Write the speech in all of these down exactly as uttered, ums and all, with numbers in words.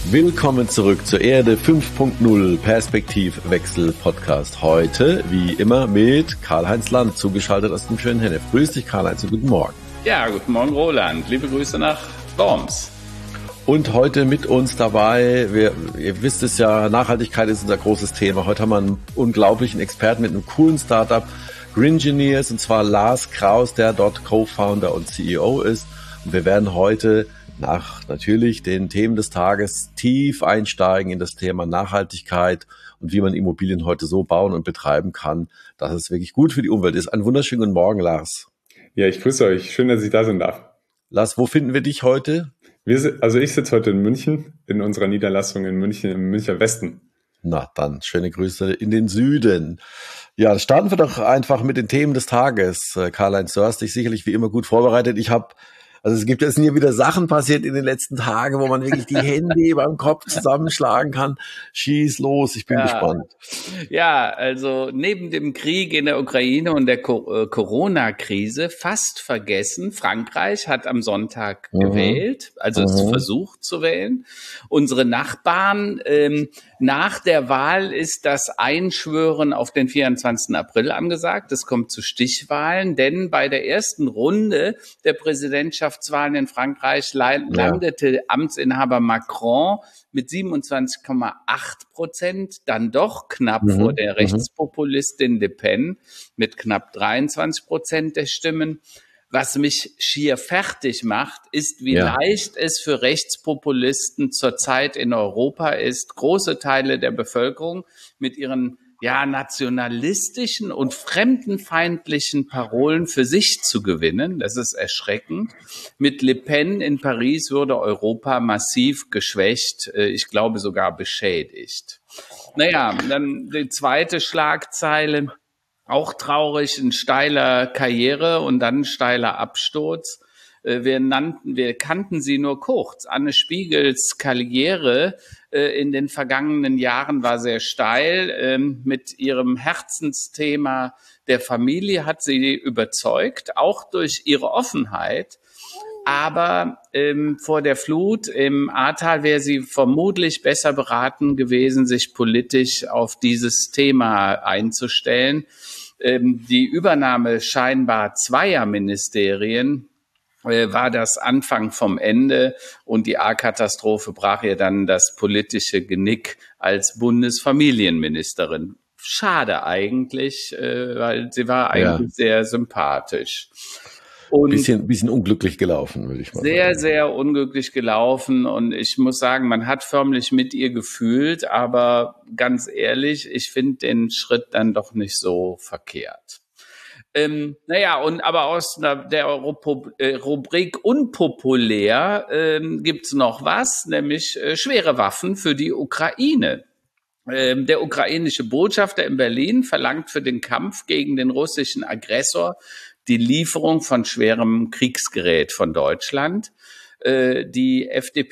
Willkommen zurück zur Erde fünf Punkt null Perspektivwechsel Podcast. Heute, wie immer, mit Karl-Heinz Land, zugeschaltet aus dem schönen Hennef. Grüß dich, Karl-Heinz, und guten Morgen. Ja, guten Morgen, Roland. Liebe Grüße nach Worms. Und heute mit uns dabei, wir, ihr wisst es ja, Nachhaltigkeit ist unser großes Thema. Heute haben wir einen unglaublichen Experten mit einem coolen Startup, Gringineers, und zwar Lars Kraus, der dort Co-Founder und C E O ist. Und wir werden heute nach natürlich den Themen des Tages tief einsteigen in das Thema Nachhaltigkeit und wie man Immobilien heute so bauen und betreiben kann, dass es wirklich gut für die Umwelt ist. Einen wunderschönen guten Morgen, Lars. Ja, ich grüße euch. Schön, dass ich da sein darf. Lars, wo finden wir dich heute? Wir, also ich sitze heute in München, in unserer Niederlassung in München, im Münchner Westen. Na dann, schöne Grüße in den Süden. Ja, starten wir doch einfach mit den Themen des Tages. Karl-Heinz, du hast dich sicherlich wie immer gut vorbereitet. Ich habe, also es gibt, es sind ja wieder Sachen passiert in den letzten Tagen, wo man wirklich die Hände beim Kopf zusammenschlagen kann. Schieß los, ich bin ja. gespannt. Ja, also neben dem Krieg in der Ukraine und der Co- äh, Corona-Krise fast vergessen, Frankreich hat am Sonntag mhm. gewählt, also mhm. es versucht zu wählen. Unsere Nachbarn, ähm, nach der Wahl ist das Einschwören auf den vierundzwanzigsten April angesagt. Es kommt zu Stichwahlen, denn bei der ersten Runde der Präsidentschaftswahlen in Frankreich landete ja. Amtsinhaber Macron mit siebenundzwanzig Komma acht Prozent, dann doch knapp mhm. vor der Rechtspopulistin Le Pen mit knapp dreiundzwanzig Prozent der Stimmen. Was mich schier fertig macht, ist, wie ja. leicht es für Rechtspopulisten zurzeit in Europa ist, große Teile der Bevölkerung mit ihren ja nationalistischen und fremdenfeindlichen Parolen für sich zu gewinnen. Das ist erschreckend. Mit Le Pen in Paris würde Europa massiv geschwächt, ich glaube sogar beschädigt. Naja, dann die zweite Schlagzeile. Auch traurig, ein steiler Karriere und dann ein steiler Absturz. Wir nannten, wir kannten sie nur kurz. Anne Spiegels Karriere in den vergangenen Jahren war sehr steil. Mit ihrem Herzensthema der Familie hat sie überzeugt, auch durch ihre Offenheit. Aber ähm, vor der Flut im Ahrtal wäre sie vermutlich besser beraten gewesen, sich politisch auf dieses Thema einzustellen. Ähm, die Übernahme scheinbar zweier Ministerien äh, war das Anfang vom Ende und die Ahrkatastrophe brach ihr dann das politische Genick als Bundesfamilienministerin. Schade eigentlich, äh, weil sie war eigentlich ja. sehr sympathisch. Und bisschen, bisschen unglücklich gelaufen, würde ich mal sehr, sagen. Sehr, sehr unglücklich gelaufen. Und ich muss sagen, man hat förmlich mit ihr gefühlt. Aber ganz ehrlich, ich finde den Schritt dann doch nicht so verkehrt. Ähm, naja, und aber aus der Rubrik unpopulär ähm, gibt's noch was, nämlich äh, schwere Waffen für die Ukraine. Ähm, der ukrainische Botschafter in Berlin verlangt für den Kampf gegen den russischen Aggressor die Lieferung von schwerem Kriegsgerät von Deutschland. Äh, die F D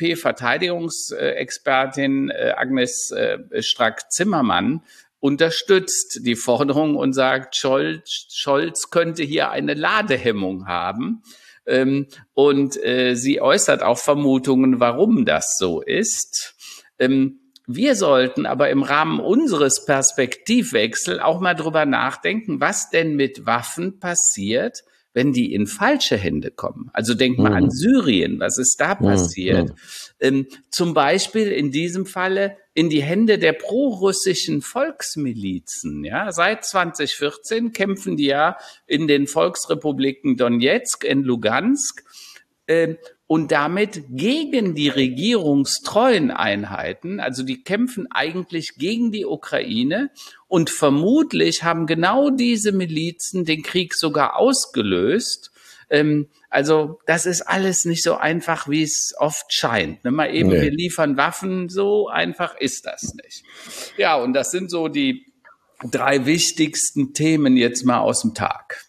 P-Verteidigungsexpertin äh, Agnes äh, Strack-Zimmermann unterstützt die Forderung und sagt, Scholz, Scholz könnte hier eine Ladehemmung haben. Ähm, und äh, sie äußert auch Vermutungen, warum das so ist. Ähm, Wir sollten aber im Rahmen unseres Perspektivwechsels auch mal drüber nachdenken, was denn mit Waffen passiert, wenn die in falsche Hände kommen. Also denk mal mhm. an Syrien, was ist da passiert? Mhm. Ähm, zum Beispiel in diesem Falle in die Hände der prorussischen Volksmilizen. Ja, seit zwanzig vierzehn kämpfen die ja in den Volksrepubliken Donetsk und Lugansk. Äh, Und damit gegen die regierungstreuen Einheiten, also die kämpfen eigentlich gegen die Ukraine und vermutlich haben genau diese Milizen den Krieg sogar ausgelöst. Ähm, also das ist alles nicht so einfach, wie es oft scheint. Ne? Mal eben, nee. wir liefern Waffen, so einfach ist das nicht. Ja, und das sind so die drei wichtigsten Themen jetzt mal aus dem Tag.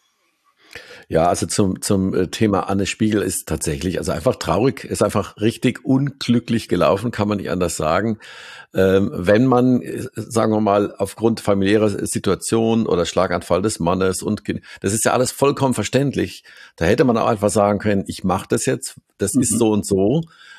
Ja, also zum zum Thema Anne Spiegel ist tatsächlich, also einfach traurig, ist einfach richtig unglücklich gelaufen, kann man nicht anders sagen. Ähm, wenn man, sagen wir mal, aufgrund familiärer Situation oder Schlaganfall des Mannes und das ist ja alles vollkommen verständlich. Da hätte man auch einfach sagen können, ich mache das jetzt, das mhm. ist so und so.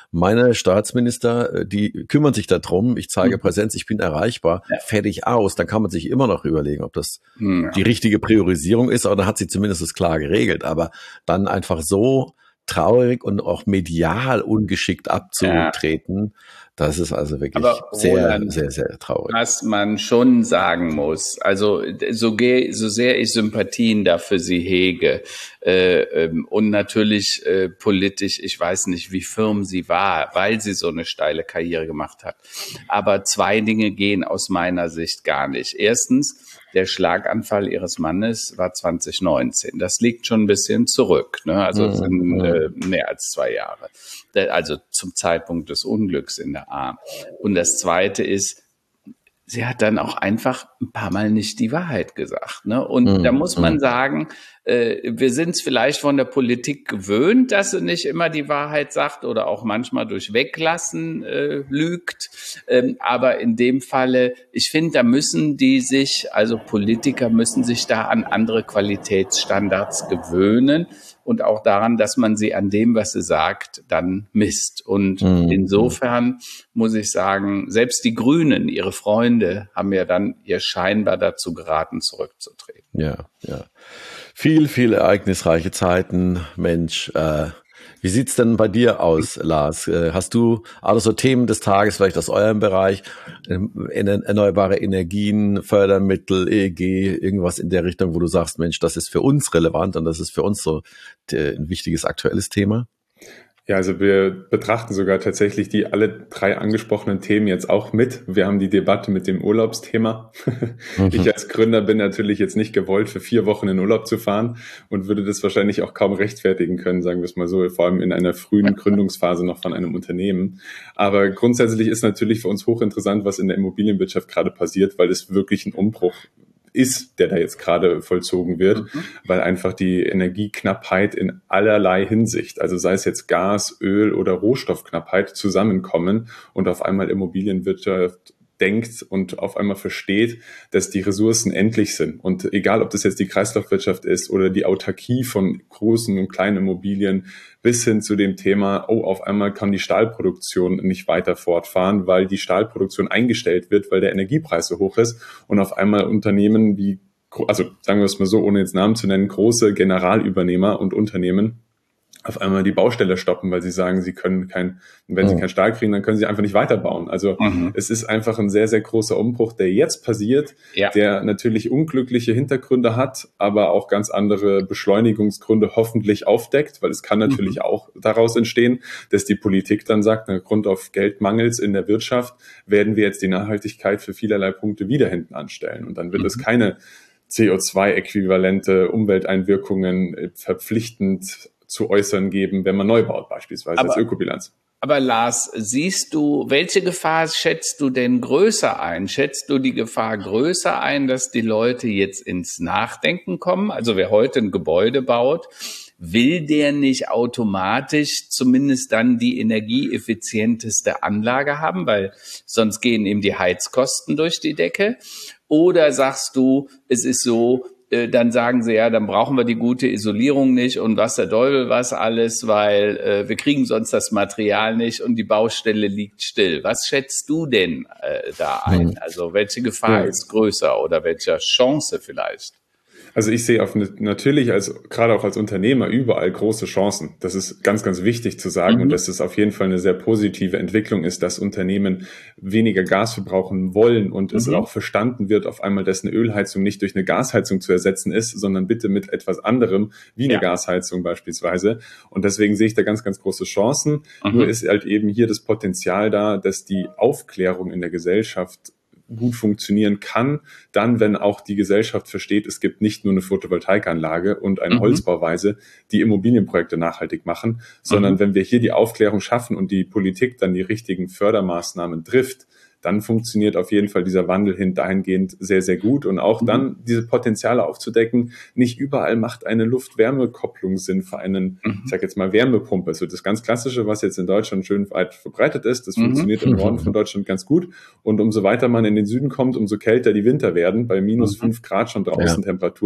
Meine Staatsminister, die kümmern sich darum, ich zeige mhm. Präsenz, ich bin erreichbar, ja. fertig aus. Dann kann man sich immer noch überlegen, ob das ja. die richtige Priorisierung ist, aber dann hat sie zumindest das klar geregelt. Aber dann einfach so traurig und auch medial ungeschickt abzutreten, ja. das ist also wirklich aber sehr, Roland, sehr, sehr traurig. Was man schon sagen muss, also so, so sehr ich Sympathien dafür sie hege äh, ähm, und natürlich äh, politisch, ich weiß nicht, wie firm sie war, weil sie so eine steile Karriere gemacht hat. Aber zwei Dinge gehen aus meiner Sicht gar nicht. Erstens, der Schlaganfall ihres Mannes war zwanzig neunzehn. Das liegt schon ein bisschen zurück, ne? Also es sind äh, mehr als zwei Jahre. Also zum Zeitpunkt des Unglücks in der A. Und das Zweite ist, sie hat dann auch einfach ein paar Mal nicht die Wahrheit gesagt, ne? Und mhm. da muss man sagen, äh, wir sind es vielleicht von der Politik gewöhnt, dass sie nicht immer die Wahrheit sagt oder auch manchmal durch Weglassen äh, lügt. Ähm, aber in dem Falle, ich finde, da müssen die sich, also Politiker müssen sich da an andere Qualitätsstandards gewöhnen. Und auch daran, dass man sie an dem, was sie sagt, dann misst. Und mhm. insofern muss ich sagen, selbst die Grünen, ihre Freunde, haben ja dann ihr scheinbar dazu geraten, zurückzutreten. Ja, ja. Viel, viel ereignisreiche Zeiten, Mensch. Äh, wie sieht's denn bei dir aus, Lars? Äh, hast du alles so Themen des Tages, vielleicht aus eurem Bereich, äh, erneuerbare Energien, Fördermittel, E E G, irgendwas in der Richtung, wo du sagst, Mensch, das ist für uns relevant und das ist für uns so äh, ein wichtiges aktuelles Thema? Ja, also wir betrachten sogar tatsächlich die alle drei angesprochenen Themen jetzt auch mit. Wir haben die Debatte mit dem Urlaubsthema. Mhm. Ich als Gründer bin natürlich jetzt nicht gewollt, für vier Wochen in Urlaub zu fahren und würde das wahrscheinlich auch kaum rechtfertigen können, sagen wir es mal so, vor allem in einer frühen Gründungsphase noch von einem Unternehmen. Aber grundsätzlich ist natürlich für uns hochinteressant, was in der Immobilienwirtschaft gerade passiert, weil es wirklich ein Umbruch ist, der da jetzt gerade vollzogen wird, mhm. weil einfach die Energieknappheit in allerlei Hinsicht, also sei es jetzt Gas, Öl oder Rohstoffknappheit, zusammenkommen und auf einmal Immobilienwirtschaft denkt und auf einmal versteht, dass die Ressourcen endlich sind. Und egal, ob das jetzt die Kreislaufwirtschaft ist oder die Autarkie von großen und kleinen Immobilien bis hin zu dem Thema, oh, auf einmal kann die Stahlproduktion nicht weiter fortfahren, weil die Stahlproduktion eingestellt wird, weil der Energiepreis so hoch ist und auf einmal Unternehmen wie, also sagen wir es mal so, ohne jetzt Namen zu nennen, große Generalübernehmer und Unternehmen auf einmal die Baustelle stoppen, weil sie sagen, sie können kein, wenn sie mhm. keinen Stahl kriegen, dann können sie einfach nicht weiterbauen. Also mhm. es ist einfach ein sehr, sehr großer Umbruch, der jetzt passiert, ja. der natürlich unglückliche Hintergründe hat, aber auch ganz andere Beschleunigungsgründe hoffentlich aufdeckt, weil es kann natürlich mhm. auch daraus entstehen, dass die Politik dann sagt, aufgrund auf Geldmangels in der Wirtschaft werden wir jetzt die Nachhaltigkeit für vielerlei Punkte wieder hinten anstellen. Und dann wird mhm. es keine C O zwei äquivalente Umwelteinwirkungen verpflichtend zu äußern geben, wenn man neu baut, beispielsweise aber, als Ökobilanz. Aber Lars, siehst du, welche Gefahr schätzt du denn größer ein? Schätzt du die Gefahr größer ein, dass die Leute jetzt ins Nachdenken kommen? Also wer heute ein Gebäude baut, will der nicht automatisch zumindest dann die energieeffizienteste Anlage haben, weil sonst gehen ihm die Heizkosten durch die Decke? Oder sagst du, es ist so, dann sagen sie, ja, dann brauchen wir die gute Isolierung nicht und was der Teufel was alles, weil äh, wir kriegen sonst das Material nicht und die Baustelle liegt still. Was schätzt du denn äh, da ein? Also welche Gefahr ja. ist größer oder welche Chance vielleicht? Also ich sehe auf eine, natürlich als gerade auch als Unternehmer überall große Chancen. Das ist ganz, ganz wichtig zu sagen mhm. und dass es auf jeden Fall eine sehr positive Entwicklung ist, dass Unternehmen weniger Gas verbrauchen wollen und mhm. es auch verstanden wird auf einmal, dass eine Ölheizung nicht durch eine Gasheizung zu ersetzen ist, sondern bitte mit etwas anderem, wie eine ja. Gasheizung beispielsweise. Und deswegen sehe ich da ganz, ganz große Chancen. Mhm. Nur ist halt eben hier das Potenzial da, dass die Aufklärung in der Gesellschaft gut funktionieren kann, dann, wenn auch die Gesellschaft versteht, es gibt nicht nur eine Photovoltaikanlage und eine mhm. Holzbauweise, die Immobilienprojekte nachhaltig machen, sondern mhm. wenn wir hier die Aufklärung schaffen und die Politik dann die richtigen Fördermaßnahmen trifft, dann funktioniert auf jeden Fall dieser Wandel hin dahingehend sehr, sehr gut. Und auch mhm. dann diese Potenziale aufzudecken. Nicht überall macht eine Luft-Wärme-Kopplung Sinn für einen, mhm. ich sag jetzt mal, Wärmepumpe. Also das ganz Klassische, was jetzt in Deutschland schön weit verbreitet ist, das mhm. funktioniert im Norden von Deutschland ganz gut. Und umso weiter man in den Süden kommt, umso kälter die Winter werden, bei minus fünf Grad schon draußen ja. Temperatur,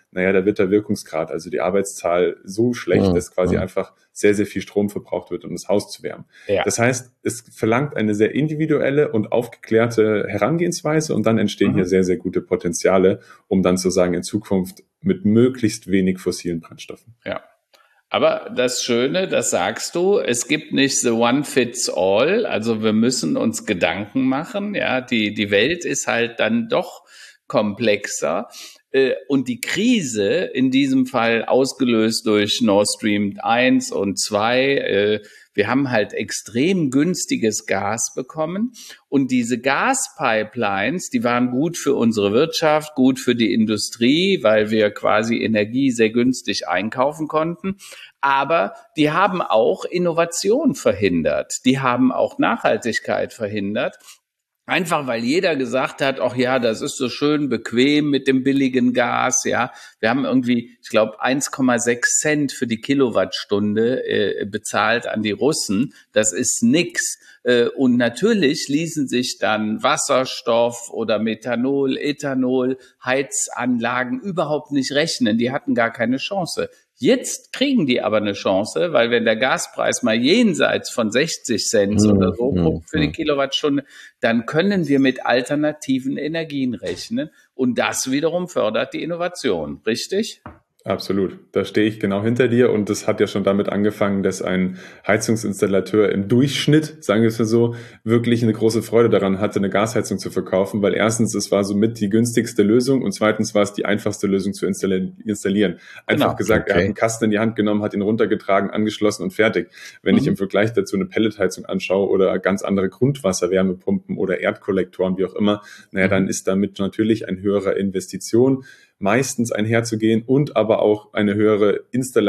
naja, da wird der Wirkungsgrad, also die Arbeitszahl so schlecht, ja, dass quasi ja. einfach sehr, sehr viel Strom verbraucht wird, um das Haus zu wärmen. Ja. Das heißt, es verlangt eine sehr individuelle und aufgeklärte Herangehensweise und dann entstehen mhm. hier sehr, sehr gute Potenziale, um dann zu sagen, in Zukunft mit möglichst wenig fossilen Brennstoffen. Ja. Aber das Schöne, das sagst du, es gibt nicht the one fits all, also wir müssen uns Gedanken machen, ja, die, die Welt ist halt dann doch komplexer. Und die Krise, in diesem Fall ausgelöst durch Nord Stream eins und zwei, wir haben halt extrem günstiges Gas bekommen. Und diese Gaspipelines, die waren gut für unsere Wirtschaft, gut für die Industrie, weil wir quasi Energie sehr günstig einkaufen konnten. Aber die haben auch Innovation verhindert. Die haben auch Nachhaltigkeit verhindert. Einfach weil jeder gesagt hat, ach ja, das ist so schön bequem mit dem billigen Gas, ja. Wir haben irgendwie, ich glaube, eins Komma sechs Cent für die Kilowattstunde äh, bezahlt an die Russen. Das ist nix. Äh, und natürlich ließen sich dann Wasserstoff oder Methanol, Ethanol, Heizanlagen überhaupt nicht rechnen. Die hatten gar keine Chance. Jetzt kriegen die aber eine Chance, weil wenn der Gaspreis mal jenseits von sechzig Cent mhm. oder so mhm. für die Kilowattstunde, dann können wir mit alternativen Energien rechnen und das wiederum fördert die Innovation, richtig? Absolut. Da stehe ich genau hinter dir und das hat ja schon damit angefangen, dass ein Heizungsinstallateur im Durchschnitt, sagen wir es mal so, wirklich eine große Freude daran hatte, eine Gasheizung zu verkaufen, weil erstens, es war somit die günstigste Lösung und zweitens war es die einfachste Lösung zu installieren. Einfach genau. gesagt, okay. Er hat einen Kasten in die Hand genommen, hat ihn runtergetragen, angeschlossen und fertig. Wenn mhm. ich im Vergleich dazu eine Pelletheizung anschaue oder ganz andere Grundwasserwärmepumpen oder Erdkollektoren, wie auch immer, naja, mhm. dann ist damit natürlich ein höherer Investition meistens einherzugehen und aber auch eine höhere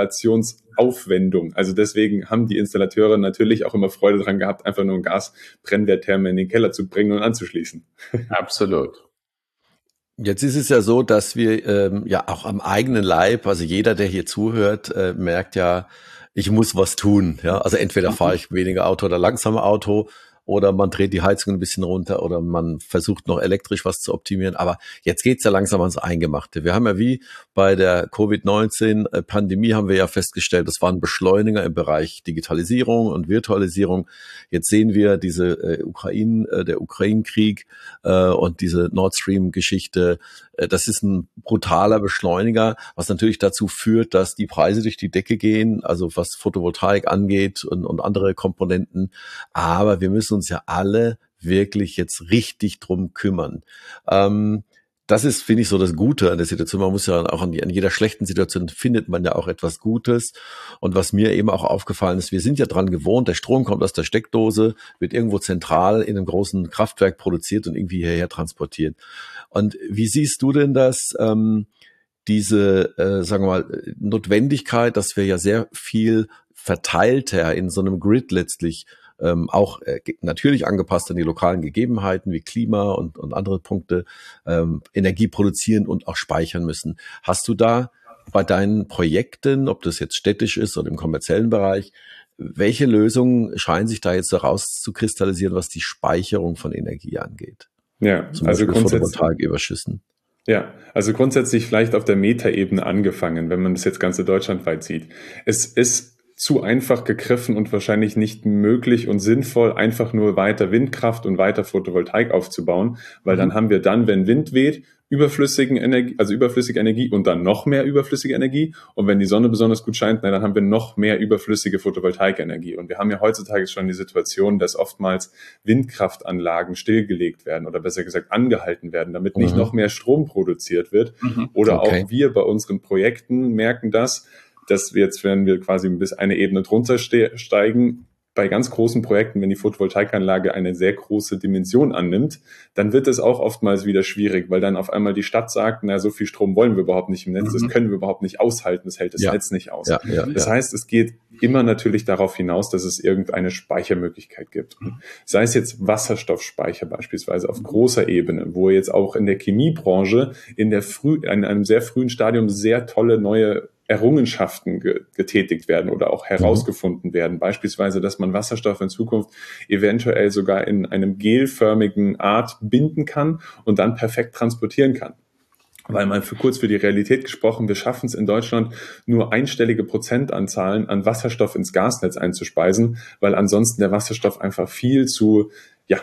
Installationsaufwendung. Also deswegen haben die Installateure natürlich auch immer Freude daran gehabt, einfach nur einen Gasbrennwerttherme in den Keller zu bringen und anzuschließen. Absolut. Jetzt ist es ja so, dass wir ähm, ja auch am eigenen Leib, also jeder, der hier zuhört, äh, merkt ja, ich muss was tun. Ja, also entweder fahre ich weniger Auto oder langsamer Auto. Oder man dreht die Heizung ein bisschen runter oder man versucht noch elektrisch was zu optimieren. Aber jetzt geht's ja langsam ans Eingemachte. Wir haben ja wie bei der Covid neunzehn Pandemie haben wir ja festgestellt, das war ein Beschleuniger im Bereich Digitalisierung und Virtualisierung. Jetzt sehen wir diese äh, Ukraine, äh, der Ukraine-Krieg äh, und diese Nord Stream-Geschichte. Äh, das ist ein brutaler Beschleuniger, was natürlich dazu führt, dass die Preise durch die Decke gehen, also was Photovoltaik angeht und, und andere Komponenten. Aber wir müssen uns ja alle wirklich jetzt richtig drum kümmern. Ähm, das ist, finde ich, so das Gute an der Situation. Man muss ja auch an, die, an jeder schlechten Situation findet man ja auch etwas Gutes. Und was mir eben auch aufgefallen ist, wir sind ja dran gewohnt, der Strom kommt aus der Steckdose, wird irgendwo zentral in einem großen Kraftwerk produziert und irgendwie hierher transportiert. Und wie siehst du denn das, ähm, diese, äh, sagen wir mal, Notwendigkeit, dass wir ja sehr viel verteilter in so einem Grid letztlich ähm, auch äh, natürlich angepasst an die lokalen Gegebenheiten wie Klima und, und andere Punkte ähm, Energie produzieren und auch speichern müssen. Hast du da bei deinen Projekten, ob das jetzt städtisch ist oder im kommerziellen Bereich, welche Lösungen scheinen sich da jetzt herauszukristallisieren, was die Speicherung von Energie angeht? Ja, Zum also Beispiel Photovoltaiküberschüssen. Ja, also grundsätzlich vielleicht auf der Metaebene angefangen, wenn man das jetzt ganze deutschlandweit sieht. Es ist zu einfach gegriffen und wahrscheinlich nicht möglich und sinnvoll, einfach nur weiter Windkraft und weiter Photovoltaik aufzubauen, weil mhm. dann haben wir dann, wenn Wind weht, überflüssigen Energie, also überflüssige Energie und dann noch mehr überflüssige Energie. Und wenn die Sonne besonders gut scheint, na, dann haben wir noch mehr überflüssige Photovoltaikenergie. Und wir haben ja heutzutage schon die Situation, dass oftmals Windkraftanlagen stillgelegt werden oder besser gesagt angehalten werden, damit nicht mhm. noch mehr Strom produziert wird. Mhm. Oder okay. auch wir bei unseren Projekten merken das, dass wir jetzt, wenn wir quasi bis eine Ebene drunter ste- steigen, bei ganz großen Projekten, wenn die Photovoltaikanlage eine sehr große Dimension annimmt, dann wird es auch oftmals wieder schwierig, weil dann auf einmal die Stadt sagt, na, so viel Strom wollen wir überhaupt nicht im Netz, mhm. das können wir überhaupt nicht aushalten, das hält das ja. Netz nicht aus. Ja, ja, das ja. heißt, es geht immer natürlich darauf hinaus, dass es irgendeine Speichermöglichkeit gibt. Sei es jetzt Wasserstoffspeicher beispielsweise auf großer Ebene, wo jetzt auch in der Chemiebranche in der früh, in einem sehr frühen Stadium sehr tolle neue Errungenschaften ge- getätigt werden oder auch herausgefunden mhm. werden. Beispielsweise, dass man Wasserstoff in Zukunft eventuell sogar in einem gelförmigen Art binden kann und dann perfekt transportieren kann. Weil mal für kurz für die Realität gesprochen, wir schaffen es in Deutschland nur einstellige Prozentanzahlen an Wasserstoff ins Gasnetz einzuspeisen, weil ansonsten der Wasserstoff einfach viel zu, ja,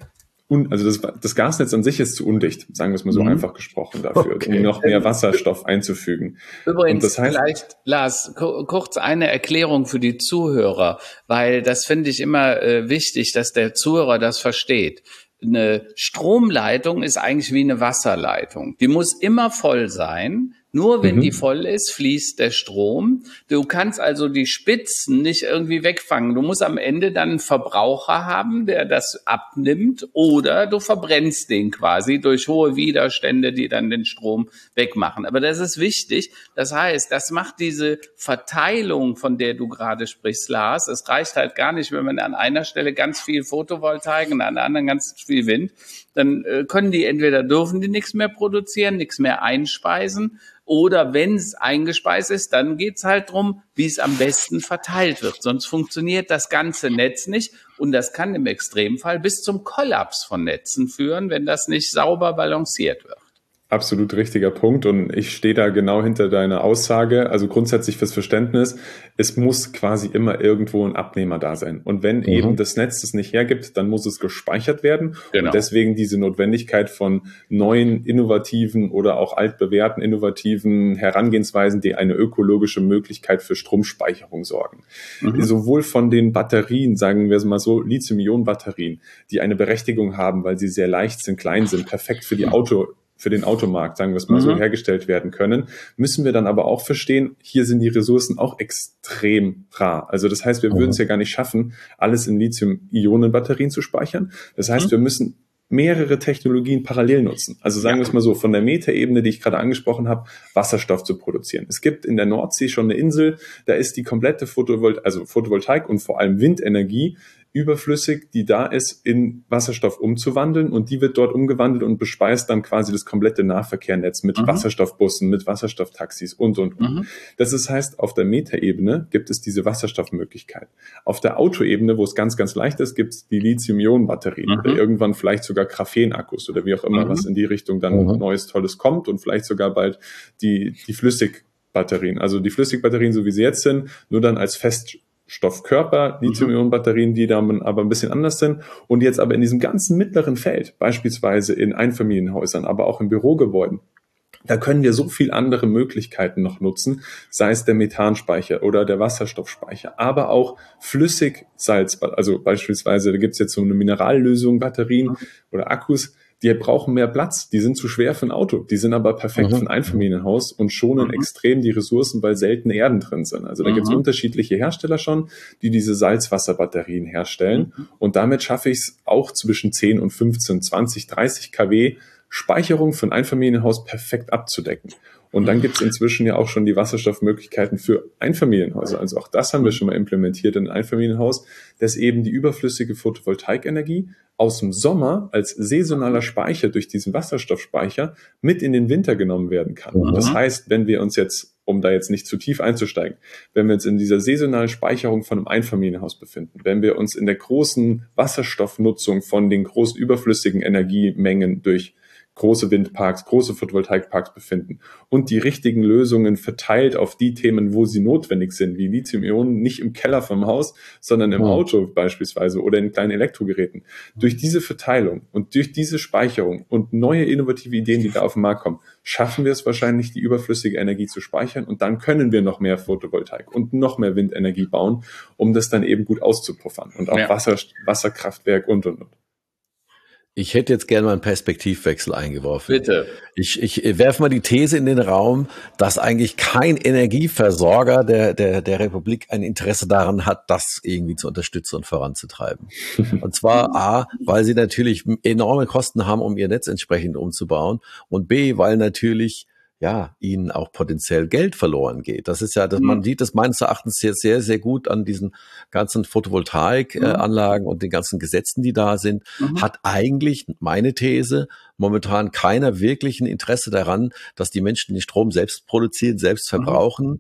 un, also das, das Gasnetz an sich ist zu undicht, sagen wir es mal so mhm. einfach gesprochen dafür, okay. um noch mehr Wasserstoff einzufügen. Übrigens, Und das heißt, vielleicht, Lars, kurz eine Erklärung für die Zuhörer, weil das finde ich immer äh, wichtig, dass der Zuhörer das versteht. Eine Stromleitung ist eigentlich wie eine Wasserleitung. Die muss immer voll sein. Nur wenn mhm. die voll ist, fließt der Strom. Du kannst also die Spitzen nicht irgendwie wegfangen. Du musst am Ende dann einen Verbraucher haben, der das abnimmt, oder du verbrennst den quasi durch hohe Widerstände, die dann den Strom wegmachen. Aber das ist wichtig. Das heißt, das macht diese Verteilung, von der du gerade sprichst, Lars. Es reicht halt gar nicht, wenn man an einer Stelle ganz viel Photovoltaik und an der anderen ganz viel Wind. Dann äh, können die entweder dürfen die nichts mehr produzieren, nichts mehr einspeisen. Oder wenn es eingespeist ist, dann geht's halt drum, wie es am besten verteilt wird. Sonst funktioniert das ganze Netz nicht. Und das kann im Extremfall bis zum Kollaps von Netzen führen, wenn das nicht sauber balanciert wird. Absolut richtiger Punkt, und ich stehe da genau hinter deiner Aussage. Also grundsätzlich fürs Verständnis, es muss quasi immer irgendwo ein Abnehmer da sein. Und wenn mhm. eben das Netz das nicht hergibt, dann muss es gespeichert werden. Genau. Und deswegen diese Notwendigkeit von neuen, innovativen oder auch altbewährten, innovativen Herangehensweisen, die eine ökologische Möglichkeit für Stromspeicherung sorgen. Mhm. Sowohl von den Batterien, sagen wir es mal so, Lithium-Ionen-Batterien, die eine Berechtigung haben, weil sie sehr leicht sind, klein sind, perfekt für die Auto für den Automarkt, sagen wir es mal mhm. so, hergestellt werden können, müssen wir dann aber auch verstehen, hier sind die Ressourcen auch extrem rar. Also das heißt, wir mhm. würden es ja gar nicht schaffen, alles in Lithium-Ionen-Batterien zu speichern. Das heißt, mhm. wir müssen mehrere Technologien parallel nutzen. Also sagen ja. wir es mal so, von der Metaebene, die ich gerade angesprochen habe, Wasserstoff zu produzieren. Es gibt in der Nordsee schon eine Insel, da ist die komplette Photovol- also Photovoltaik und vor allem Windenergie überflüssig, die da ist, in Wasserstoff umzuwandeln, und die wird dort umgewandelt und bespeist dann quasi das komplette Nahverkehrnetz mit mhm. Wasserstoffbussen, mit Wasserstofftaxis und, und, und. Mhm. Das ist, heißt, auf der Metaebene gibt es diese Wasserstoffmöglichkeit. Auf der Autoebene, wo es ganz, ganz leicht ist, gibt es die Lithium-Ionen-Batterien mhm. oder irgendwann vielleicht sogar Graphen-Akkus oder wie auch immer, mhm. was in die Richtung dann mhm. Neues, Tolles kommt, und vielleicht sogar bald die, die Flüssigbatterien. Also die Flüssigbatterien, so wie sie jetzt sind, nur dann als Fest Stoffkörper, Lithium-Ionen-Batterien, die dann aber ein bisschen anders sind. Und jetzt aber in diesem ganzen mittleren Feld, beispielsweise in Einfamilienhäusern, aber auch in Bürogebäuden, da können wir so viel andere Möglichkeiten noch nutzen, sei es der Methanspeicher oder der Wasserstoffspeicher, aber auch Flüssigsalz, also beispielsweise, da gibt es jetzt so eine Minerallösung, Batterien oder Akkus, die brauchen mehr Platz, die sind zu schwer für ein Auto, die sind aber perfekt mhm. für ein Einfamilienhaus und schonen mhm. extrem die Ressourcen, weil seltene Erden drin sind. Also da mhm. gibt es unterschiedliche Hersteller schon, die diese Salzwasserbatterien herstellen, mhm. und damit schaffe ich es auch zwischen zehn und fünfzehn, zwanzig, dreißig Kilowatt Speicherung für ein Einfamilienhaus perfekt abzudecken. Und dann gibt es inzwischen ja auch schon die Wasserstoffmöglichkeiten für Einfamilienhäuser. Also auch das haben wir schon mal implementiert in ein Einfamilienhaus, dass eben die überflüssige Photovoltaikenergie aus dem Sommer als saisonaler Speicher durch diesen Wasserstoffspeicher mit in den Winter genommen werden kann. Mhm. Das heißt, wenn wir uns jetzt, um da jetzt nicht zu tief einzusteigen, wenn wir uns in dieser saisonalen Speicherung von einem Einfamilienhaus befinden, wenn wir uns in der großen Wasserstoffnutzung von den großen überflüssigen Energiemengen durch große Windparks, große Photovoltaikparks befinden und die richtigen Lösungen verteilt auf die Themen, wo sie notwendig sind, wie Lithium-Ionen, nicht im Keller vom Haus, sondern im ja. Auto beispielsweise oder in kleinen Elektrogeräten. Durch diese Verteilung und durch diese Speicherung und neue innovative Ideen, die da auf den Markt kommen, schaffen wir es wahrscheinlich, die überflüssige Energie zu speichern, und dann können wir noch mehr Photovoltaik und noch mehr Windenergie bauen, um das dann eben gut auszupuffern, und auch ja. Wasser, Wasserkraftwerk und, und, und. Ich hätte jetzt gerne mal einen Perspektivwechsel eingeworfen. Bitte. Ich, ich werfe mal die These in den Raum, dass eigentlich kein Energieversorger der, der, der Republik ein Interesse daran hat, das irgendwie zu unterstützen und voranzutreiben. Und zwar A, weil sie natürlich enorme Kosten haben, um ihr Netz entsprechend umzubauen, und B, weil natürlich ja, ihnen auch potenziell Geld verloren geht. Das ist ja, das, mhm. man sieht das meines Erachtens sehr, sehr, sehr gut an diesen ganzen Photovoltaikanlagen mhm. und den ganzen Gesetzen, die da sind, mhm. hat eigentlich, meine These, momentan keiner wirklichen Interesse daran, dass die Menschen den Strom selbst produzieren, selbst verbrauchen. Mhm.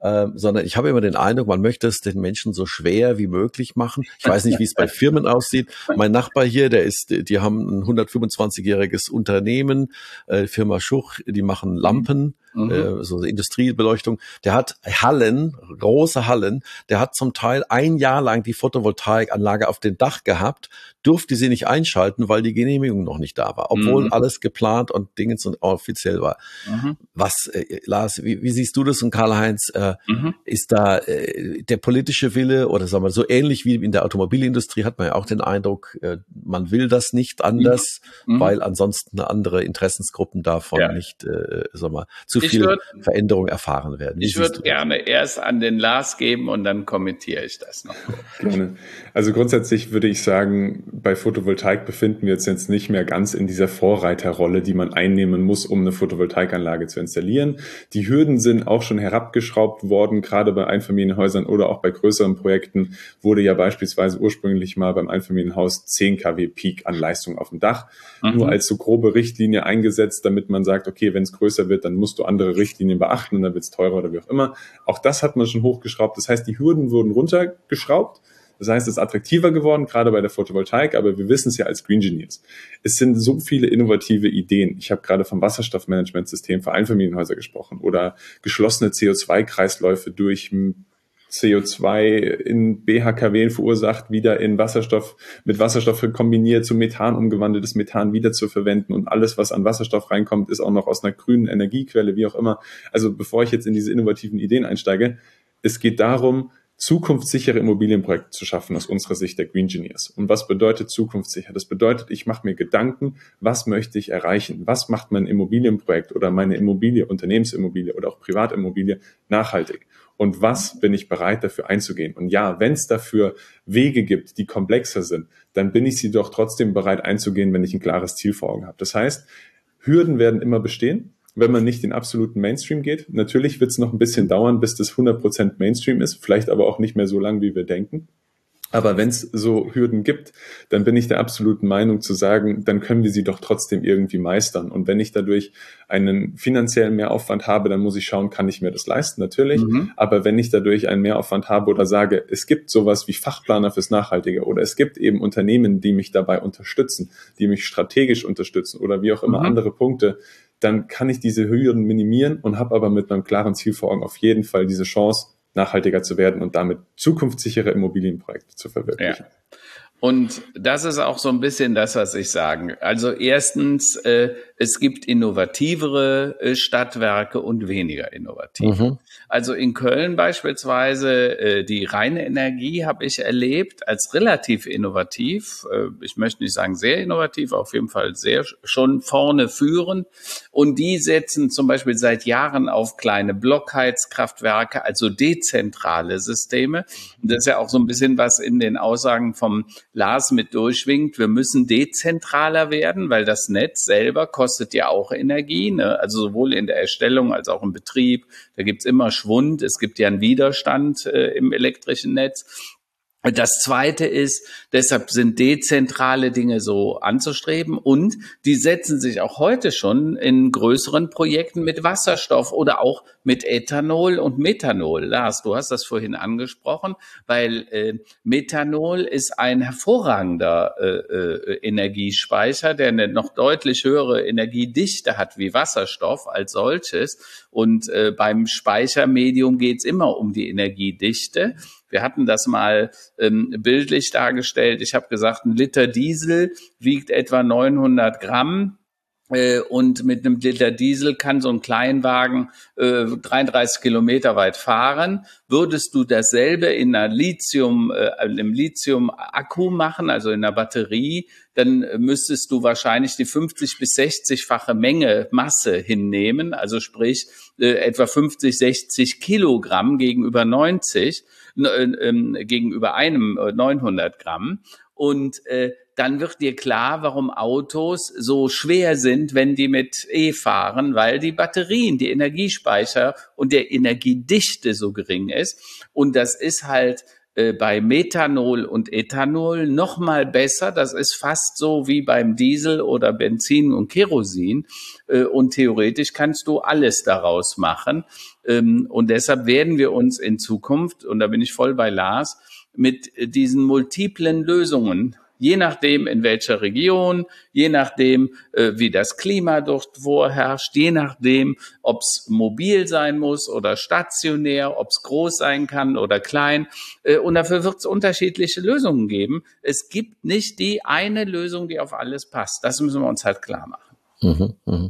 Ähm, sondern ich habe immer den Eindruck, man möchte es den Menschen so schwer wie möglich machen. Ich weiß nicht, wie es bei Firmen aussieht. Mein Nachbar hier, der ist, die haben ein hundertfünfundzwanzigjähriges Unternehmen, äh, Firma Schuch, die machen Lampen, mhm. äh, so Industriebeleuchtung. Der hat Hallen, große Hallen. Der hat zum Teil ein Jahr lang die Photovoltaikanlage auf dem Dach gehabt, durfte sie nicht einschalten, weil die Genehmigung noch nicht da war, obwohl mhm. alles geplant und Dingens und offiziell war. Mhm. Was, äh, Lars, wie, wie siehst du das und Karl-Heinz? Äh, mhm. Ist da äh, der politische Wille oder sagen wir so ähnlich wie in der Automobilindustrie hat man ja auch den Eindruck, äh, man will das nicht anders, mhm. weil ansonsten andere Interessensgruppen davon ja. nicht, äh, sagen wir, zu ich viel würd, Veränderung erfahren werden. Wie ich würde gerne erst an den Lars geben und dann kommentiere ich das noch. Gerne. Also grundsätzlich würde ich sagen, bei Photovoltaik befinden wir uns jetzt nicht mehr ganz in dieser Vorreiterrolle, die man einnehmen muss, um eine Photovoltaikanlage zu installieren. Die Hürden sind auch schon herabgeschraubt worden, gerade bei Einfamilienhäusern oder auch bei größeren Projekten wurde ja beispielsweise ursprünglich mal beim Einfamilienhaus zehn Kilowatt Peak an Leistung auf dem Dach, mhm. nur als so grobe Richtlinie eingesetzt, damit man sagt, okay, wenn es größer wird, dann musst du andere Richtlinien beachten und dann wird es teurer oder wie auch immer. Auch das hat man schon hochgeschraubt. Das heißt, die Hürden wurden runtergeschraubt. Das heißt, es ist attraktiver geworden, gerade bei der Photovoltaik, aber wir wissen es ja als Green Engineers. Es sind so viele innovative Ideen. Ich habe gerade vom Wasserstoffmanagementsystem für Einfamilienhäuser gesprochen oder geschlossene C O zwei Kreisläufe durch C O zwei in B H K W verursacht, wieder in Wasserstoff, mit Wasserstoff kombiniert, zu Methan umgewandeltes Methan wieder zu verwenden und alles, was an Wasserstoff reinkommt, ist auch noch aus einer grünen Energiequelle, wie auch immer. Also bevor ich jetzt in diese innovativen Ideen einsteige, es geht darum, zukunftssichere Immobilienprojekte zu schaffen aus unserer Sicht der Green Engineers. Und was bedeutet zukunftssicher? Das bedeutet, ich mache mir Gedanken, was möchte ich erreichen? Was macht mein Immobilienprojekt oder meine Immobilie, Unternehmensimmobilie oder auch Privatimmobilie nachhaltig? Und was bin ich bereit, dafür einzugehen? Und ja, wenn es dafür Wege gibt, die komplexer sind, dann bin ich sie doch trotzdem bereit einzugehen, wenn ich ein klares Ziel vor Augen habe. Das heißt, Hürden werden immer bestehen, wenn man nicht den absoluten Mainstream geht. Natürlich wird es noch ein bisschen dauern, bis das hundert Prozent Mainstream ist, vielleicht aber auch nicht mehr so lang, wie wir denken. Aber wenn es so Hürden gibt, dann bin ich der absoluten Meinung zu sagen, dann können wir sie doch trotzdem irgendwie meistern. Und wenn ich dadurch einen finanziellen Mehraufwand habe, dann muss ich schauen, kann ich mir das leisten? Natürlich. Mhm. Aber wenn ich dadurch einen Mehraufwand habe oder sage, es gibt sowas wie Fachplaner fürs Nachhaltige oder es gibt eben Unternehmen, die mich dabei unterstützen, die mich strategisch unterstützen oder wie auch immer mhm. andere Punkte, dann kann ich diese Hürden minimieren und habe aber mit meinem klaren Ziel vor Augen auf jeden Fall diese Chance, nachhaltiger zu werden und damit zukunftssichere Immobilienprojekte zu verwirklichen. Ja. Und das ist auch so ein bisschen das, was ich sage. Also erstens, äh, es gibt innovativere äh, Stadtwerke und weniger innovative. Mhm. Also in Köln beispielsweise, äh, die reine Energie habe ich erlebt als relativ innovativ. Äh, ich möchte nicht sagen sehr innovativ, auf jeden Fall sehr schon vorne führend. Und die setzen zum Beispiel seit Jahren auf kleine Blockheizkraftwerke, also dezentrale Systeme. Und das ist ja auch so ein bisschen was in den Aussagen vom Lars mit durchschwingt, wir müssen dezentraler werden, weil das Netz selber kostet ja auch Energie, ne? Also sowohl in der Erstellung als auch im Betrieb. Da gibt's immer Schwund, es gibt ja einen Widerstand äh, im elektrischen Netz. Das Zweite ist, deshalb sind dezentrale Dinge so anzustreben und die setzen sich auch heute schon in größeren Projekten mit Wasserstoff oder auch mit Ethanol und Methanol. Lars, du hast das vorhin angesprochen, weil äh, Methanol ist ein hervorragender äh, äh, Energiespeicher, der eine noch deutlich höhere Energiedichte hat wie Wasserstoff als solches. Und äh, beim Speichermedium geht's immer um die Energiedichte. Wir hatten das mal ähm, bildlich dargestellt. Ich habe gesagt, ein Liter Diesel wiegt etwa neunhundert Gramm. Äh, und mit einem Liter Diesel kann so ein Kleinwagen äh, dreiunddreißig Kilometer weit fahren. Würdest du dasselbe in einer Lithium, äh, einem Lithium-Akku machen, also in einer Batterie, dann müsstest du wahrscheinlich die fünfzig bis sechzig-fache Menge Masse hinnehmen, also sprich äh, etwa fünfzig, sechzig Kilogramm gegenüber neunzig, äh, äh, gegenüber einem äh, neunhundert Gramm. Und äh, dann wird dir klar, warum Autos so schwer sind, wenn die mit E fahren, weil die Batterien, die Energiespeicher und der Energiedichte so gering ist. Und das ist halt äh, bei Methanol und Ethanol noch mal besser. Das ist fast so wie beim Diesel oder Benzin und Kerosin. Äh, und theoretisch kannst du alles daraus machen. Ähm, und deshalb werden wir uns in Zukunft, und da bin ich voll bei Lars, mit diesen multiplen Lösungen, je nachdem in welcher Region, je nachdem äh, wie das Klima dort vorherrscht, je nachdem ob es mobil sein muss oder stationär, ob es groß sein kann oder klein. Äh, und dafür wird es unterschiedliche Lösungen geben. Es gibt nicht die eine Lösung, die auf alles passt. Das müssen wir uns halt klar machen. Mhm, mh.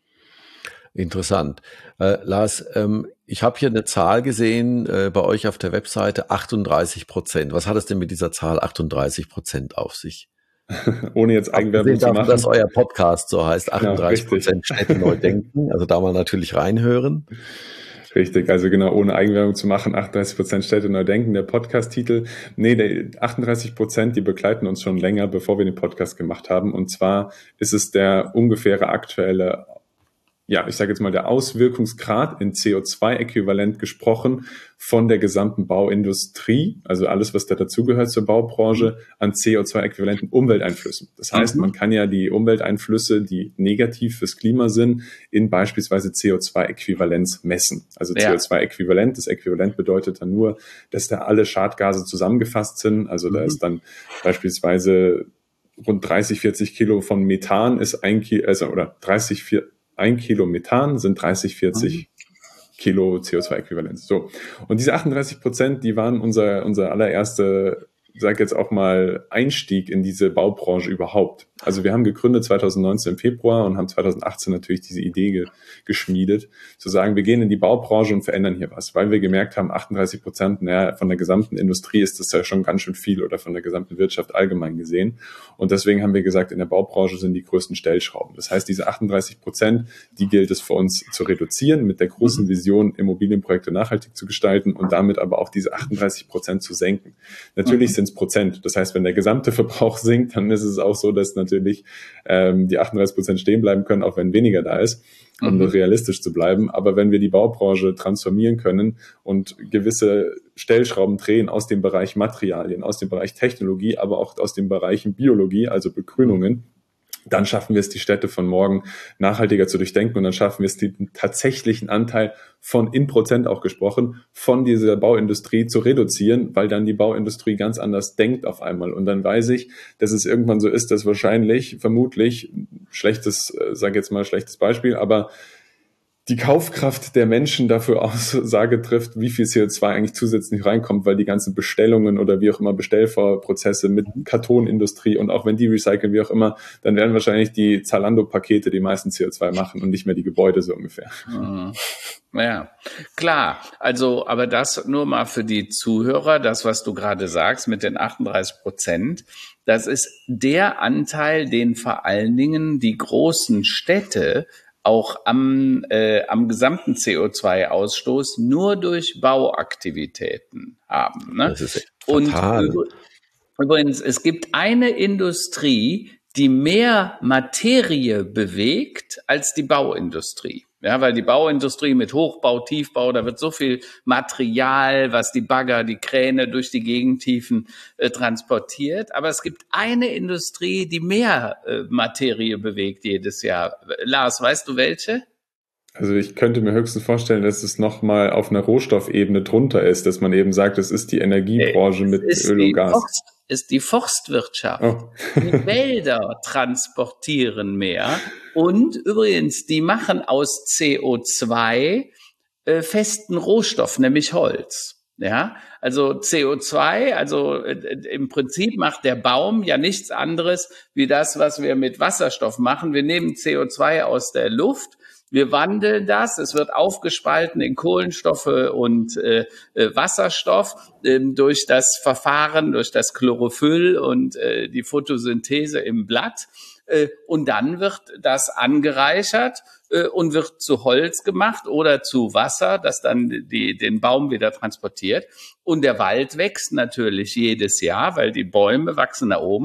Interessant. Äh, Lars, ähm, ich habe hier eine Zahl gesehen äh, bei euch auf der Webseite, achtunddreißig Prozent. Was hat es denn mit dieser Zahl achtunddreißig Prozent auf sich? Ohne jetzt Eigenwerbung zu machen. Dass euer Podcast so heißt, achtunddreißig Prozent Städte neu denken. Also da mal natürlich reinhören. Richtig, also genau, ohne Eigenwerbung zu machen, achtunddreißig Prozent Städte neu denken, der Podcast-Titel. Nee, der achtunddreißig Prozent, die begleiten uns schon länger, bevor wir den Podcast gemacht haben. Und zwar ist es der ungefähre aktuelle, ja, ich sage jetzt mal, der Auswirkungsgrad in C O zwei Äquivalent gesprochen von der gesamten Bauindustrie, also alles, was da dazugehört zur Baubranche, an C O zwei Äquivalenten Umwelteinflüssen. Das heißt, man kann ja die Umwelteinflüsse, die negativ fürs Klima sind, in beispielsweise C O zwei Äquivalenz messen. Also ja. C O zwei Äquivalent, das Äquivalent bedeutet dann nur, dass da alle Schadgase zusammengefasst sind. Also mhm. da ist dann beispielsweise rund dreißig, vierzig Kilo von Methan ist ein Kilo, also oder dreißig, vierzig ein Kilo Methan sind dreißig, vierzig Kilo C O zwei Äquivalenz. So. Und diese achtunddreißig Prozent, die waren unser, unser allererste, sag jetzt auch mal, Einstieg in diese Baubranche überhaupt. Also wir haben gegründet zweitausendneunzehn im Februar und haben zweitausendachtzehn natürlich diese Idee ge- geschmiedet, zu sagen, wir gehen in die Baubranche und verändern hier was, weil wir gemerkt haben, achtunddreißig Prozent, naja, von der gesamten Industrie ist das ja schon ganz schön viel oder von der gesamten Wirtschaft allgemein gesehen. Und deswegen haben wir gesagt, in der Baubranche sind die größten Stellschrauben. Das heißt, diese achtunddreißig Prozent, die gilt es für uns zu reduzieren, mit der großen Vision, Immobilienprojekte nachhaltig zu gestalten und damit aber auch diese achtunddreißig Prozent zu senken. Natürlich sind es Prozent. Das heißt, wenn der gesamte Verbrauch sinkt, dann ist es auch so, dass natürlich ähm, die achtunddreißig Prozent stehen bleiben können, auch wenn weniger da ist, um mhm. realistisch zu bleiben. Aber wenn wir die Baubranche transformieren können und gewisse Stellschrauben drehen aus dem Bereich Materialien, aus dem Bereich Technologie, aber auch aus den Bereichen Biologie, also Begrünungen, dann schaffen wir es, die Städte von morgen nachhaltiger zu durchdenken und dann schaffen wir es, den tatsächlichen Anteil von in Prozent auch gesprochen, von dieser Bauindustrie zu reduzieren, weil dann die Bauindustrie ganz anders denkt auf einmal. Und dann weiß ich, dass es irgendwann so ist, dass wahrscheinlich, vermutlich, schlechtes, sage jetzt mal schlechtes Beispiel, aber die Kaufkraft der Menschen dafür Aussage trifft, wie viel C O zwei eigentlich zusätzlich reinkommt, weil die ganzen Bestellungen oder wie auch immer Bestellvorprozesse mit Kartonindustrie und auch wenn die recyceln, wie auch immer, dann werden wahrscheinlich die Zalando-Pakete die meisten C O zwei machen und nicht mehr die Gebäude so ungefähr. Mhm. Ja, klar. Also, aber das nur mal für die Zuhörer, das, was du gerade sagst mit den achtunddreißig Prozent, das ist der Anteil, den vor allen Dingen die großen Städte auch am, äh, am gesamten C O zwei Ausstoß nur durch Bauaktivitäten haben. Ne? Das ist fatal. Und übrigens, es gibt eine Industrie, die mehr Materie bewegt als die Bauindustrie. Ja, weil die Bauindustrie mit Hochbau, Tiefbau, da wird so viel Material, was die Bagger, die Kräne durch die Gegentiefen äh, transportiert. Aber es gibt eine Industrie, die mehr äh, Materie bewegt jedes Jahr. Lars, weißt du welche? Also ich könnte mir höchstens vorstellen, dass es nochmal auf einer Rohstoffebene drunter ist, dass man eben sagt, es ist die Energiebranche mit Öl und Gas. Forst, ist die Forstwirtschaft. Oh. Die Wälder transportieren mehr. Und übrigens, die machen aus C O zwei äh, festen Rohstoff, nämlich Holz. Ja, also C O zwei, also äh, im Prinzip macht der Baum ja nichts anderes wie das, was wir mit Wasserstoff machen. Wir nehmen C O zwei aus der Luft. Wir wandeln das, es wird aufgespalten in Kohlenstoffe und äh, Wasserstoff äh, durch das Verfahren, durch das Chlorophyll und äh, die Photosynthese im Blatt. Äh, und dann wird das angereichert äh, und wird zu Holz gemacht oder zu Wasser, das dann die, den Baum wieder transportiert. Und der Wald wächst natürlich jedes Jahr, weil die Bäume wachsen nach oben.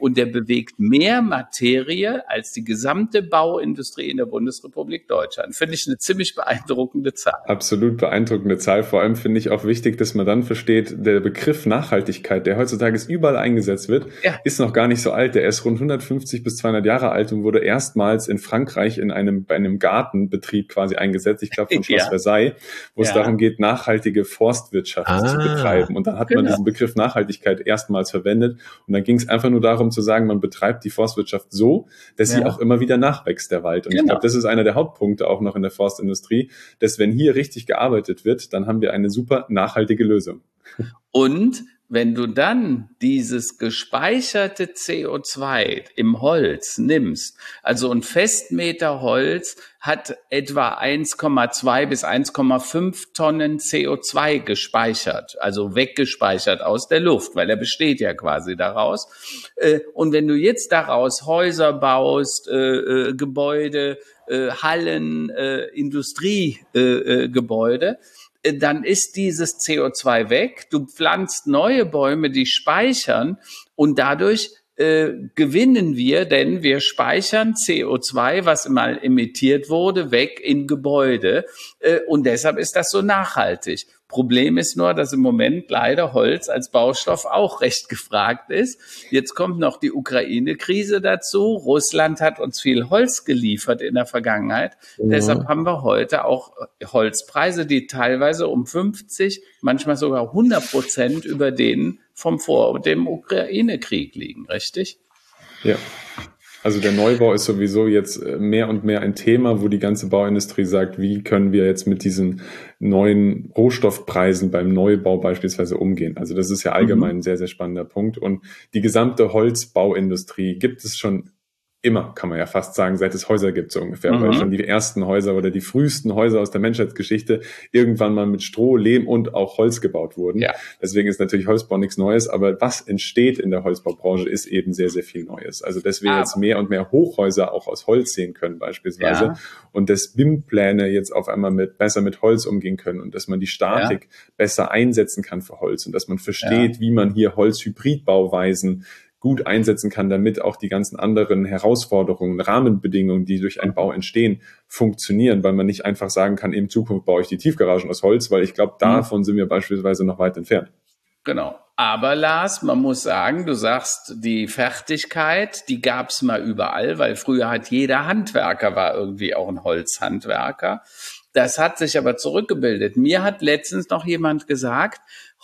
und der bewegt mehr Materie als die gesamte Bauindustrie in der Bundesrepublik Deutschland. Finde ich eine ziemlich beeindruckende Zahl. Absolut beeindruckende Zahl. Vor allem finde ich auch wichtig, dass man dann versteht, der Begriff Nachhaltigkeit, der heutzutage überall eingesetzt wird, ja. ist noch gar nicht so alt. Der ist rund hundertfünfzig bis zweihundert Jahre alt und wurde erstmals in Frankreich in einem, bei einem Gartenbetrieb quasi eingesetzt. Ich glaube, von Schloss ja. Versailles, wo ja. es darum geht, nachhaltige Forstwirtschaft ah, zu betreiben. Und dann hat genau. man diesen Begriff Nachhaltigkeit erstmals verwendet. Und dann ging es einfach nur darum zu sagen, man betreibt die Forstwirtschaft so, dass ja. sie auch immer wieder nachwächst, der Wald. Und genau. ich glaube, das ist einer der Hauptpunkte auch noch in der Forstindustrie, dass wenn hier richtig gearbeitet wird, dann haben wir eine super nachhaltige Lösung. Und wenn du dann dieses gespeicherte C O zwei im Holz nimmst, also ein Festmeter Holz hat etwa eins Komma zwei bis eins Komma fünf Tonnen C O zwei gespeichert, also weggespeichert aus der Luft, weil er besteht ja quasi daraus. Und wenn du jetzt daraus Häuser baust, Gebäude, Hallen, Industriegebäude, dann ist dieses C O zwei weg, du pflanzt neue Bäume, die speichern und dadurch äh, gewinnen wir, denn wir speichern C O zwei, was mal emittiert wurde, weg in Gebäude äh, und deshalb ist das so nachhaltig. Problem ist nur, dass im Moment leider Holz als Baustoff auch recht gefragt ist. Jetzt kommt noch die Ukraine-Krise dazu. Russland hat uns viel Holz geliefert in der Vergangenheit. Ja. Deshalb haben wir heute auch Holzpreise, die teilweise um fünfzig, manchmal sogar hundert Prozent über denen vom vor dem Ukraine-Krieg liegen, richtig? Ja. Also der Neubau ist sowieso jetzt mehr und mehr ein Thema, wo die ganze Bauindustrie sagt, wie können wir jetzt mit diesen neuen Rohstoffpreisen beim Neubau beispielsweise umgehen. Also das ist ja allgemein ein sehr, sehr spannender Punkt. Und die gesamte Holzbauindustrie gibt es schon immer, kann man ja fast sagen, seit es Häuser gibt, so ungefähr, mhm. weil schon die ersten Häuser oder die frühesten Häuser aus der Menschheitsgeschichte irgendwann mal mit Stroh, Lehm und auch Holz gebaut wurden. Ja. Deswegen ist natürlich Holzbau nichts Neues, aber was entsteht in der Holzbaubranche, ist eben sehr, sehr viel Neues. Also, dass wir ah. jetzt mehr und mehr Hochhäuser auch aus Holz sehen können beispielsweise ja. und dass B I M-Pläne jetzt auf einmal mit besser mit Holz umgehen können und dass man die Statik ja. besser einsetzen kann für Holz und dass man versteht, ja. wie man hier Holzhybridbauweisen gut einsetzen kann, damit auch die ganzen anderen Herausforderungen, Rahmenbedingungen, die durch einen Bau entstehen, funktionieren, weil man nicht einfach sagen kann, in Zukunft baue ich die Tiefgaragen aus Holz, weil ich glaube, davon sind wir beispielsweise noch weit entfernt. Genau. Aber Lars, man muss sagen, du sagst, die Fertigkeit, die gab es mal überall, weil früher hat jeder Handwerker war irgendwie auch ein Holzhandwerker. Das hat sich aber zurückgebildet. Mir hat letztens noch jemand gesagt,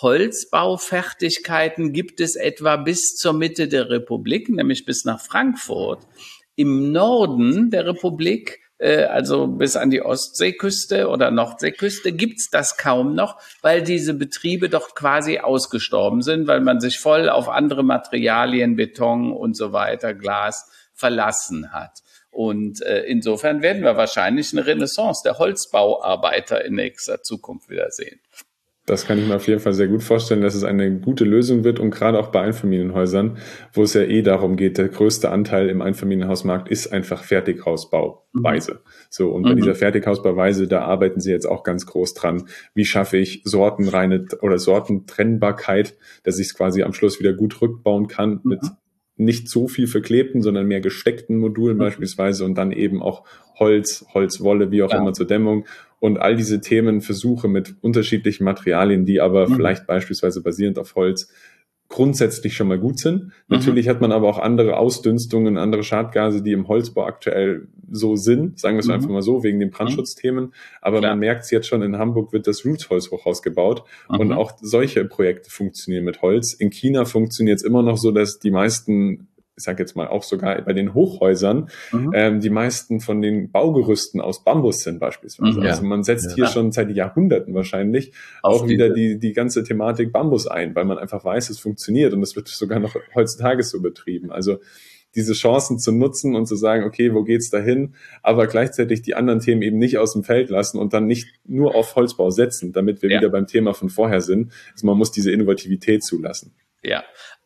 Holzbaufertigkeiten gibt es etwa bis zur Mitte der Republik, nämlich bis nach Frankfurt. Im Norden der Republik, äh, also bis an die Ostseeküste oder Nordseeküste, gibt's das kaum noch, weil diese Betriebe doch quasi ausgestorben sind, weil man sich voll auf andere Materialien, Beton und so weiter, Glas verlassen hat. Und äh, insofern werden wir wahrscheinlich eine Renaissance der Holzbauarbeiter in nächster Zukunft wieder sehen. Das kann ich mir auf jeden Fall sehr gut vorstellen, dass es eine gute Lösung wird und gerade auch bei Einfamilienhäusern, wo es ja eh darum geht, der größte Anteil im Einfamilienhausmarkt ist einfach Fertighausbauweise. Mhm. So, und bei mhm. dieser Fertighausbauweise, da arbeiten sie jetzt auch ganz groß dran. Wie schaffe ich sortenreine oder Sortentrennbarkeit, dass ich es quasi am Schluss wieder gut rückbauen kann mit mhm. nicht so viel verklebten, sondern mehr gesteckten Modulen mhm. beispielsweise und dann eben auch Holz, Holzwolle, wie auch ja. immer zur Dämmung und all diese Themen, Versuche mit unterschiedlichen Materialien, die aber mhm. vielleicht beispielsweise basierend auf Holz grundsätzlich schon mal gut sind. Mhm. Natürlich hat man aber auch andere Ausdünstungen, andere Schadgase, die im Holzbau aktuell so sind, sagen wir es mhm. einfach mal so, wegen den Brandschutzthemen. Aber Klar. man merkt es jetzt schon, in Hamburg wird das Roots-Holzhochhaus gebaut mhm. und auch solche Projekte funktionieren mit Holz. In China funktioniert es immer noch so, dass die meisten, ich sage jetzt mal auch sogar bei den Hochhäusern, mhm. ähm, die meisten von den Baugerüsten aus Bambus sind beispielsweise. Mhm. Also man setzt ja. hier schon seit Jahrhunderten wahrscheinlich Auf auch wieder die die ganze Thematik Bambus ein, weil man einfach weiß, es funktioniert und es wird sogar noch heutzutage so betrieben. Also diese Chancen zu nutzen und zu sagen, okay, wo geht's dahin, aber gleichzeitig die anderen Themen eben nicht aus dem Feld lassen und dann nicht nur auf Holzbau setzen, damit wir ja. wieder beim Thema von vorher sind. Also man muss diese Innovativität zulassen. Ja,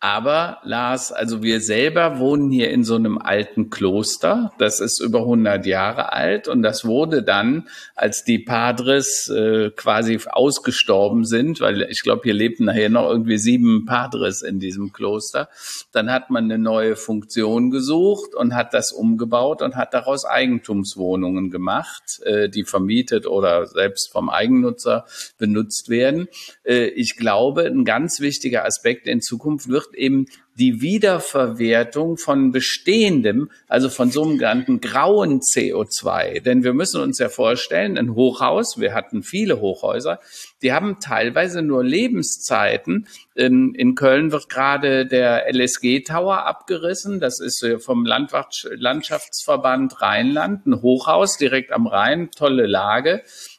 Aber Lars, also wir selber wohnen hier in so einem alten Kloster. Das ist über hundert Jahre alt und das wurde dann, als die Padres äh, quasi ausgestorben sind, weil ich glaube, hier lebten nachher noch irgendwie sieben Padres in diesem Kloster, dann hat man eine neue Funktion gesucht und hat das umgebaut und hat daraus Eigentumswohnungen gemacht, äh, die vermietet oder selbst vom Eigennutzer benutzt werden. Äh, ich glaube, ein ganz wichtiger Aspekt in Zukunft wird eben die Wiederverwertung von bestehendem, also von sogenannten grauen C O zwei. Denn wir müssen uns ja vorstellen, ein Hochhaus, wir hatten viele Hochhäuser, die haben teilweise nur Lebenszeiten. In, in Köln wird gerade der L S G Tower abgerissen. Das ist vom Landschaftsverband Rheinland, ein Hochhaus direkt am Rhein, tolle Lage.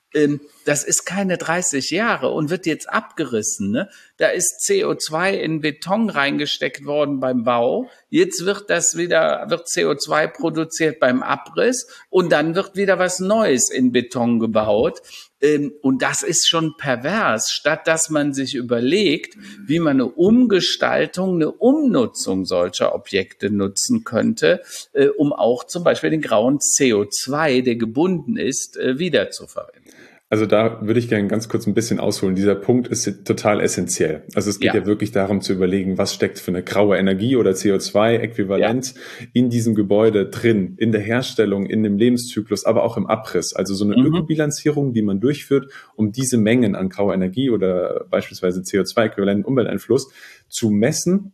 Das ist keine dreißig Jahre und wird jetzt abgerissen. Ne? Da ist C O zwei in Beton reingesteckt worden beim Bau. Jetzt wird das wieder, wird C O zwei produziert beim Abriss und dann wird wieder was Neues in Beton gebaut. Und das ist schon pervers, statt dass man sich überlegt, wie man eine Umgestaltung, eine Umnutzung solcher Objekte nutzen könnte, um auch zum Beispiel den grauen C O zwei, der gebunden ist, wiederzuverwenden. Also da würde ich gerne ganz kurz ein bisschen ausholen. Dieser Punkt ist total essentiell. Also es geht ja, ja wirklich darum zu überlegen, was steckt für eine graue Energie oder C O zwei Äquivalenz ja. in diesem Gebäude drin, in der Herstellung, in dem Lebenszyklus, aber auch im Abriss. Also so eine mhm. Ökobilanzierung, die man durchführt, um diese Mengen an grauer Energie oder beispielsweise C O zwei Äquivalenten Umwelteinfluss zu messen,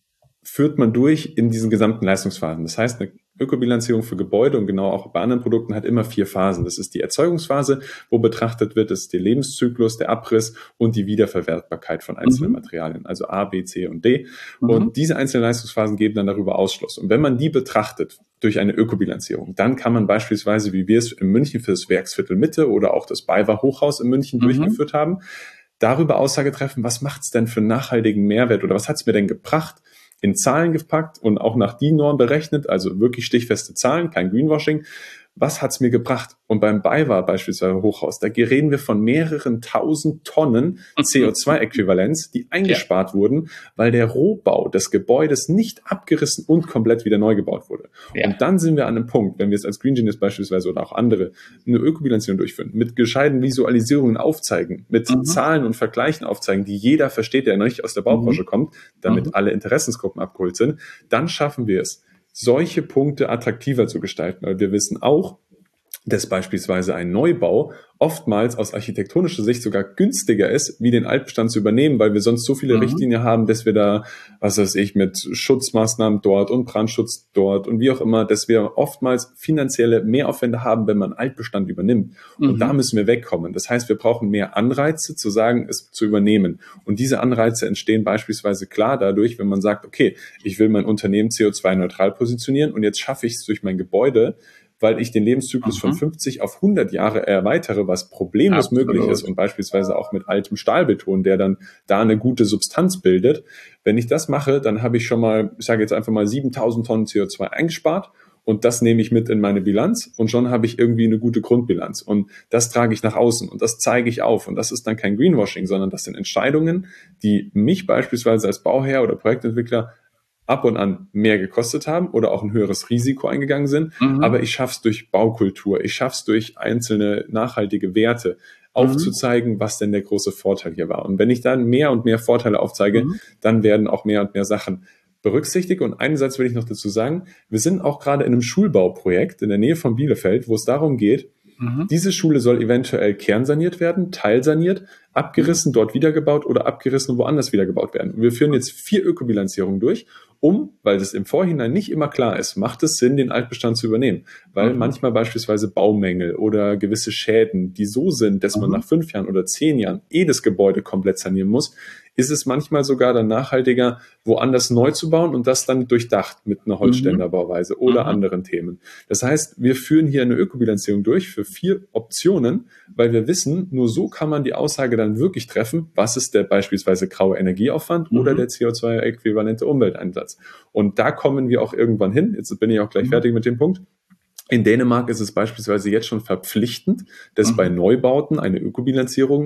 führt man durch in diesen gesamten Leistungsphasen. Das heißt, eine Ökobilanzierung für Gebäude und genau auch bei anderen Produkten hat immer vier Phasen. Das ist die Erzeugungsphase, wo betrachtet wird, das ist der Lebenszyklus, der Abriss und die Wiederverwertbarkeit von einzelnen mhm. Materialien, also A, B, C und D. Mhm. Und diese einzelnen Leistungsphasen geben dann darüber Ausschluss. Und wenn man die betrachtet durch eine Ökobilanzierung, dann kann man beispielsweise, wie wir es in München für das Werksviertel Mitte oder auch das BayWa Hochhaus in München mhm. durchgeführt haben, darüber Aussage treffen, was macht es denn für einen nachhaltigen Mehrwert oder was hat es mir denn gebracht, in Zahlen gepackt und auch nach D I N-Norm berechnet, also wirklich stichfeste Zahlen, kein Greenwashing. Was hat's mir gebracht? Und beim BayWa beispielsweise Hochhaus, da reden wir von mehreren tausend Tonnen C O zwei Äquivalenz, die eingespart ja. wurden, weil der Rohbau des Gebäudes nicht abgerissen und komplett wieder neu gebaut wurde. Ja. Und dann sind wir an einem Punkt, wenn wir es als Green Genius beispielsweise oder auch andere eine Ökobilanzierung durchführen, mit gescheiten Visualisierungen aufzeigen, mit mhm. Zahlen und Vergleichen aufzeigen, die jeder versteht, der noch nicht aus der Baubranche mhm. kommt, damit mhm. alle Interessensgruppen abgeholt sind, dann schaffen wir es, solche Punkte attraktiver zu gestalten. Weil wir wissen auch, dass beispielsweise ein Neubau oftmals aus architektonischer Sicht sogar günstiger ist, wie den Altbestand zu übernehmen, weil wir sonst so viele mhm. Richtlinien haben, dass wir da, was weiß ich, mit Schutzmaßnahmen dort und Brandschutz dort und wie auch immer, dass wir oftmals finanzielle Mehraufwände haben, wenn man Altbestand übernimmt. Mhm. Und da müssen wir wegkommen. Das heißt, wir brauchen mehr Anreize zu sagen, es zu übernehmen. Und diese Anreize entstehen beispielsweise klar dadurch, wenn man sagt, okay, ich will mein Unternehmen C O zwei neutral positionieren und jetzt schaffe ich es durch mein Gebäude, weil ich den Lebenszyklus mhm. von fünfzig auf hundert Jahre erweitere, was problemlos Absolut. möglich ist und beispielsweise auch mit altem Stahlbeton, der dann da eine gute Substanz bildet. Wenn ich das mache, dann habe ich schon mal, ich sage jetzt einfach mal siebentausend Tonnen C O zwei eingespart und das nehme ich mit in meine Bilanz und schon habe ich irgendwie eine gute Grundbilanz und das trage ich nach außen und das zeige ich auf und das ist dann kein Greenwashing, sondern das sind Entscheidungen, die mich beispielsweise als Bauherr oder Projektentwickler ab und an mehr gekostet haben oder auch ein höheres Risiko eingegangen sind. Mhm. Aber ich schaff's durch Baukultur, ich schaff's durch einzelne nachhaltige Werte aufzuzeigen, mhm. was denn der große Vorteil hier war. Und wenn ich dann mehr und mehr Vorteile aufzeige, mhm. dann werden auch mehr und mehr Sachen berücksichtigt. Und einen Satz will ich noch dazu sagen. Wir sind auch gerade in einem Schulbauprojekt in der Nähe von Bielefeld, wo es darum geht, mhm. diese Schule soll eventuell kernsaniert werden, teilsaniert, abgerissen, mhm. dort wiedergebaut oder abgerissen und woanders wiedergebaut werden. Und wir führen jetzt vier Ökobilanzierungen durch, um, weil das im Vorhinein nicht immer klar ist, macht es Sinn, den Altbestand zu übernehmen. Weil mhm. manchmal beispielsweise Baumängel oder gewisse Schäden, die so sind, dass mhm. man nach fünf Jahren oder zehn Jahren eh das Gebäude komplett sanieren muss, ist es manchmal sogar dann nachhaltiger, woanders neu zu bauen und das dann durchdacht mit einer Holzständerbauweise mhm. oder mhm. anderen Themen. Das heißt, wir führen hier eine Ökobilanzierung durch für vier Optionen, weil wir wissen, nur so kann man die Aussage dann wirklich treffen, was ist der beispielsweise graue Energieaufwand mhm. oder der C O zwei äquivalente Umwelteinsatz. Und da kommen wir auch irgendwann hin. Jetzt bin ich auch gleich mhm. fertig mit dem Punkt. In Dänemark ist es beispielsweise jetzt schon verpflichtend, dass mhm. bei Neubauten eine Ökobilanzierung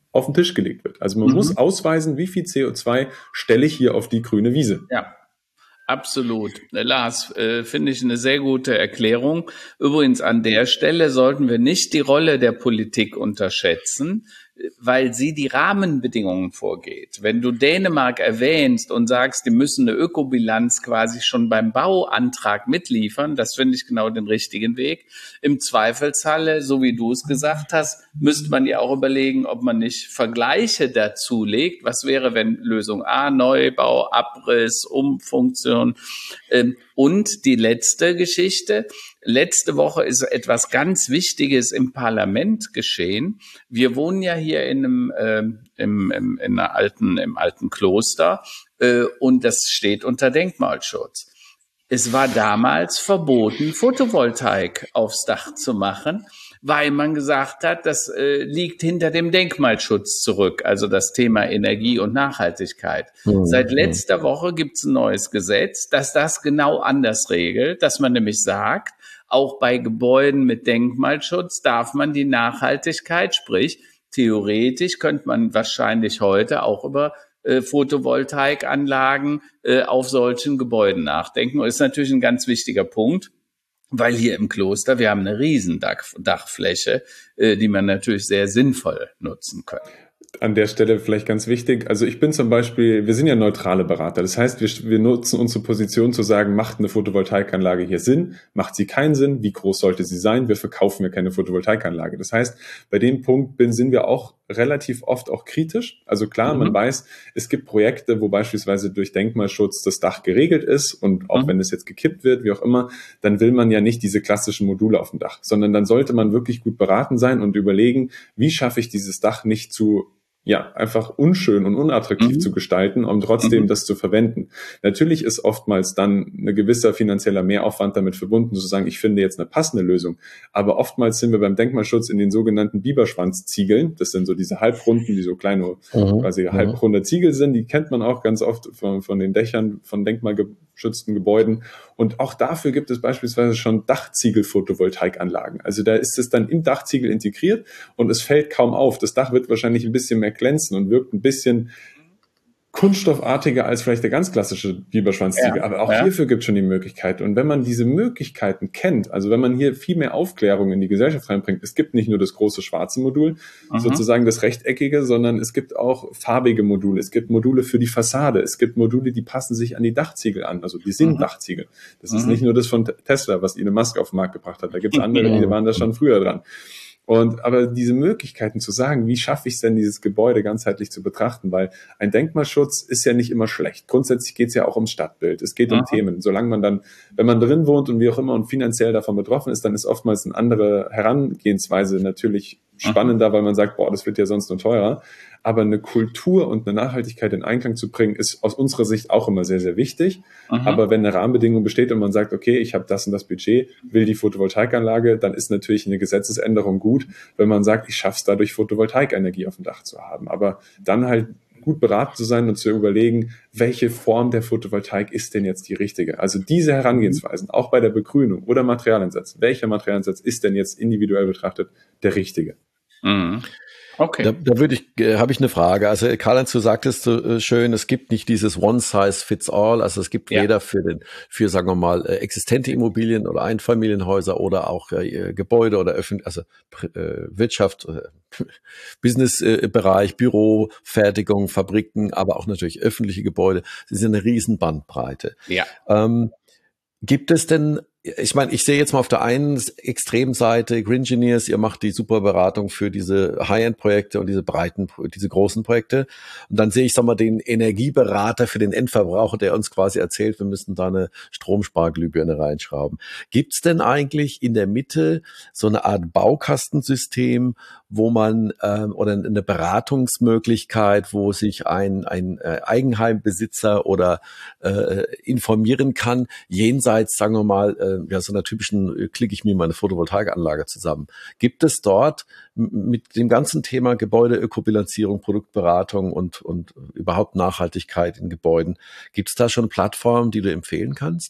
auf den Tisch gelegt wird. Also man mhm. muss ausweisen, wie viel C O zwei stelle ich hier auf die grüne Wiese. Ja. Absolut. Lars, äh, finde ich eine sehr gute Erklärung. Übrigens, an der Stelle sollten wir nicht die Rolle der Politik unterschätzen, weil sie die Rahmenbedingungen vorgeht. Wenn du Dänemark erwähnst und sagst, die müssen eine Ökobilanz quasi schon beim Bauantrag mitliefern, das finde ich genau den richtigen Weg. Im Zweifelsfalle, so wie du es gesagt hast, müsste man ja auch überlegen, ob man nicht Vergleiche dazu legt. Was wäre, wenn Lösung A, Neubau, Abriss, Umfunktion, ähm, und die letzte Geschichte. Letzte Woche ist etwas ganz Wichtiges im Parlament geschehen. Wir wohnen ja hier in einem, äh, im, im, in einer alten, im alten Kloster äh, und das steht unter Denkmalschutz. Es war damals verboten, Photovoltaik aufs Dach zu machen, weil man gesagt hat, das äh, liegt hinter dem Denkmalschutz zurück, also das Thema Energie und Nachhaltigkeit. Mhm. Seit letzter Woche gibt es ein neues Gesetz, das das genau anders regelt, dass man nämlich sagt, auch bei Gebäuden mit Denkmalschutz darf man die Nachhaltigkeit, sprich theoretisch könnte man wahrscheinlich heute auch über äh, Photovoltaikanlagen äh, auf solchen Gebäuden nachdenken. Und ist natürlich ein ganz wichtiger Punkt. Weil hier im Kloster, wir haben eine riesen Dachfläche, die man natürlich sehr sinnvoll nutzen kann. An der Stelle vielleicht ganz wichtig, also ich bin zum Beispiel, wir sind ja neutrale Berater, das heißt, wir, wir nutzen unsere Position zu sagen, macht eine Photovoltaikanlage hier Sinn, macht sie keinen Sinn, wie groß sollte sie sein, wir verkaufen ja keine Photovoltaikanlage. Das heißt, bei dem Punkt bin, sind wir auch relativ oft auch kritisch, also klar, mhm. man weiß, es gibt Projekte, wo beispielsweise durch Denkmalschutz das Dach geregelt ist und auch mhm. wenn es jetzt gekippt wird, wie auch immer, dann will man ja nicht diese klassischen Module auf dem Dach, sondern dann sollte man wirklich gut beraten sein und überlegen, wie schaffe ich dieses Dach nicht zu ja, einfach unschön und unattraktiv mhm. zu gestalten, um trotzdem mhm. das zu verwenden. Natürlich ist oftmals dann ein gewisser finanzieller Mehraufwand damit verbunden, zu sagen, ich finde jetzt eine passende Lösung. Aber oftmals sind wir beim Denkmalschutz in den sogenannten Biberschwanzziegeln. Das sind so diese Halbrunden, die so kleine, mhm. quasi mhm. halbrunde Ziegel sind. Die kennt man auch ganz oft von, von den Dächern von denkmalgeschützten Gebäuden. Und auch dafür gibt es beispielsweise schon Dachziegel-Photovoltaikanlagen. Also da ist es dann im Dachziegel integriert und es fällt kaum auf. Das Dach wird wahrscheinlich ein bisschen mehr glänzen und wirkt ein bisschen kunststoffartiger als vielleicht der ganz klassische Biberschwanzziegel. Ja, aber auch ja. hierfür gibt es schon die Möglichkeit. Und wenn man diese Möglichkeiten kennt, also wenn man hier viel mehr Aufklärung in die Gesellschaft reinbringt, es gibt nicht nur das große schwarze Modul, mhm. sozusagen das rechteckige, sondern es gibt auch farbige Module. Es gibt Module für die Fassade. Es gibt Module, die passen sich an die Dachziegel an. Also die sind mhm. Dachziegel. Das mhm. ist nicht nur das von Tesla, was Elon Musk auf den Markt gebracht hat. Da gibt es andere, die waren da schon früher dran. Und aber diese Möglichkeiten zu sagen, wie schaffe ich es denn, dieses Gebäude ganzheitlich zu betrachten, weil ein Denkmalschutz ist ja nicht immer schlecht. Grundsätzlich geht es ja auch ums Stadtbild. Es geht um Aha. Themen. Solange man dann, wenn man drin wohnt und wie auch immer und finanziell davon betroffen ist, dann ist oftmals eine andere Herangehensweise natürlich spannender, Aha. weil man sagt, boah, das wird ja sonst nur teurer. Aber eine Kultur und eine Nachhaltigkeit in Einklang zu bringen, ist aus unserer Sicht auch immer sehr, sehr wichtig. Aha. Aber wenn eine Rahmenbedingung besteht und man sagt, okay, ich habe das und das Budget, will die Photovoltaikanlage, dann ist natürlich eine Gesetzesänderung gut, wenn man sagt, ich schaffe es dadurch, Photovoltaikenergie auf dem Dach zu haben. Aber dann halt gut beraten zu sein und zu überlegen, welche Form der Photovoltaik ist denn jetzt die richtige? Also diese Herangehensweisen, auch bei der Begrünung oder Materialeinsatz, welcher Materialeinsatz ist denn jetzt individuell betrachtet der richtige? Mhm. Okay. Da, da würde ich, äh, habe ich eine Frage. Also Karl-Heinz, du sagtest so äh, schön, es gibt nicht dieses One Size Fits All. Also es gibt ja. weder für den, für sagen wir mal äh, existente Immobilien oder Einfamilienhäuser oder auch äh, Gebäude oder öffentlich, also äh, Wirtschaft, äh, Businessbereich, äh, Büro, Fertigung, Fabriken, aber auch natürlich öffentliche Gebäude. Das ist eine riesen Bandbreite. Ja. Ähm, gibt es denn Ich meine, ich sehe jetzt mal auf der einen Extremseite Gringineers, ihr macht die super Beratung für diese High-End-Projekte und diese breiten, diese großen Projekte. Und dann sehe ich, sag mal, den Energieberater für den Endverbraucher, der uns quasi erzählt, wir müssen da eine Stromsparglühbirne reinschrauben. Gibt's denn eigentlich in der Mitte so eine Art Baukastensystem, wo man ähm, oder eine Beratungsmöglichkeit, wo sich ein ein äh, Eigenheimbesitzer oder äh, informieren kann, jenseits, sagen wir mal, äh, ja, so einer typischen, äh, klicke ich mir meine Photovoltaikanlage zusammen. Gibt es dort m- mit dem ganzen Thema Gebäudeökobilanzierung, Produktberatung und und überhaupt Nachhaltigkeit in Gebäuden, gibt es da schon Plattformen, die du empfehlen kannst?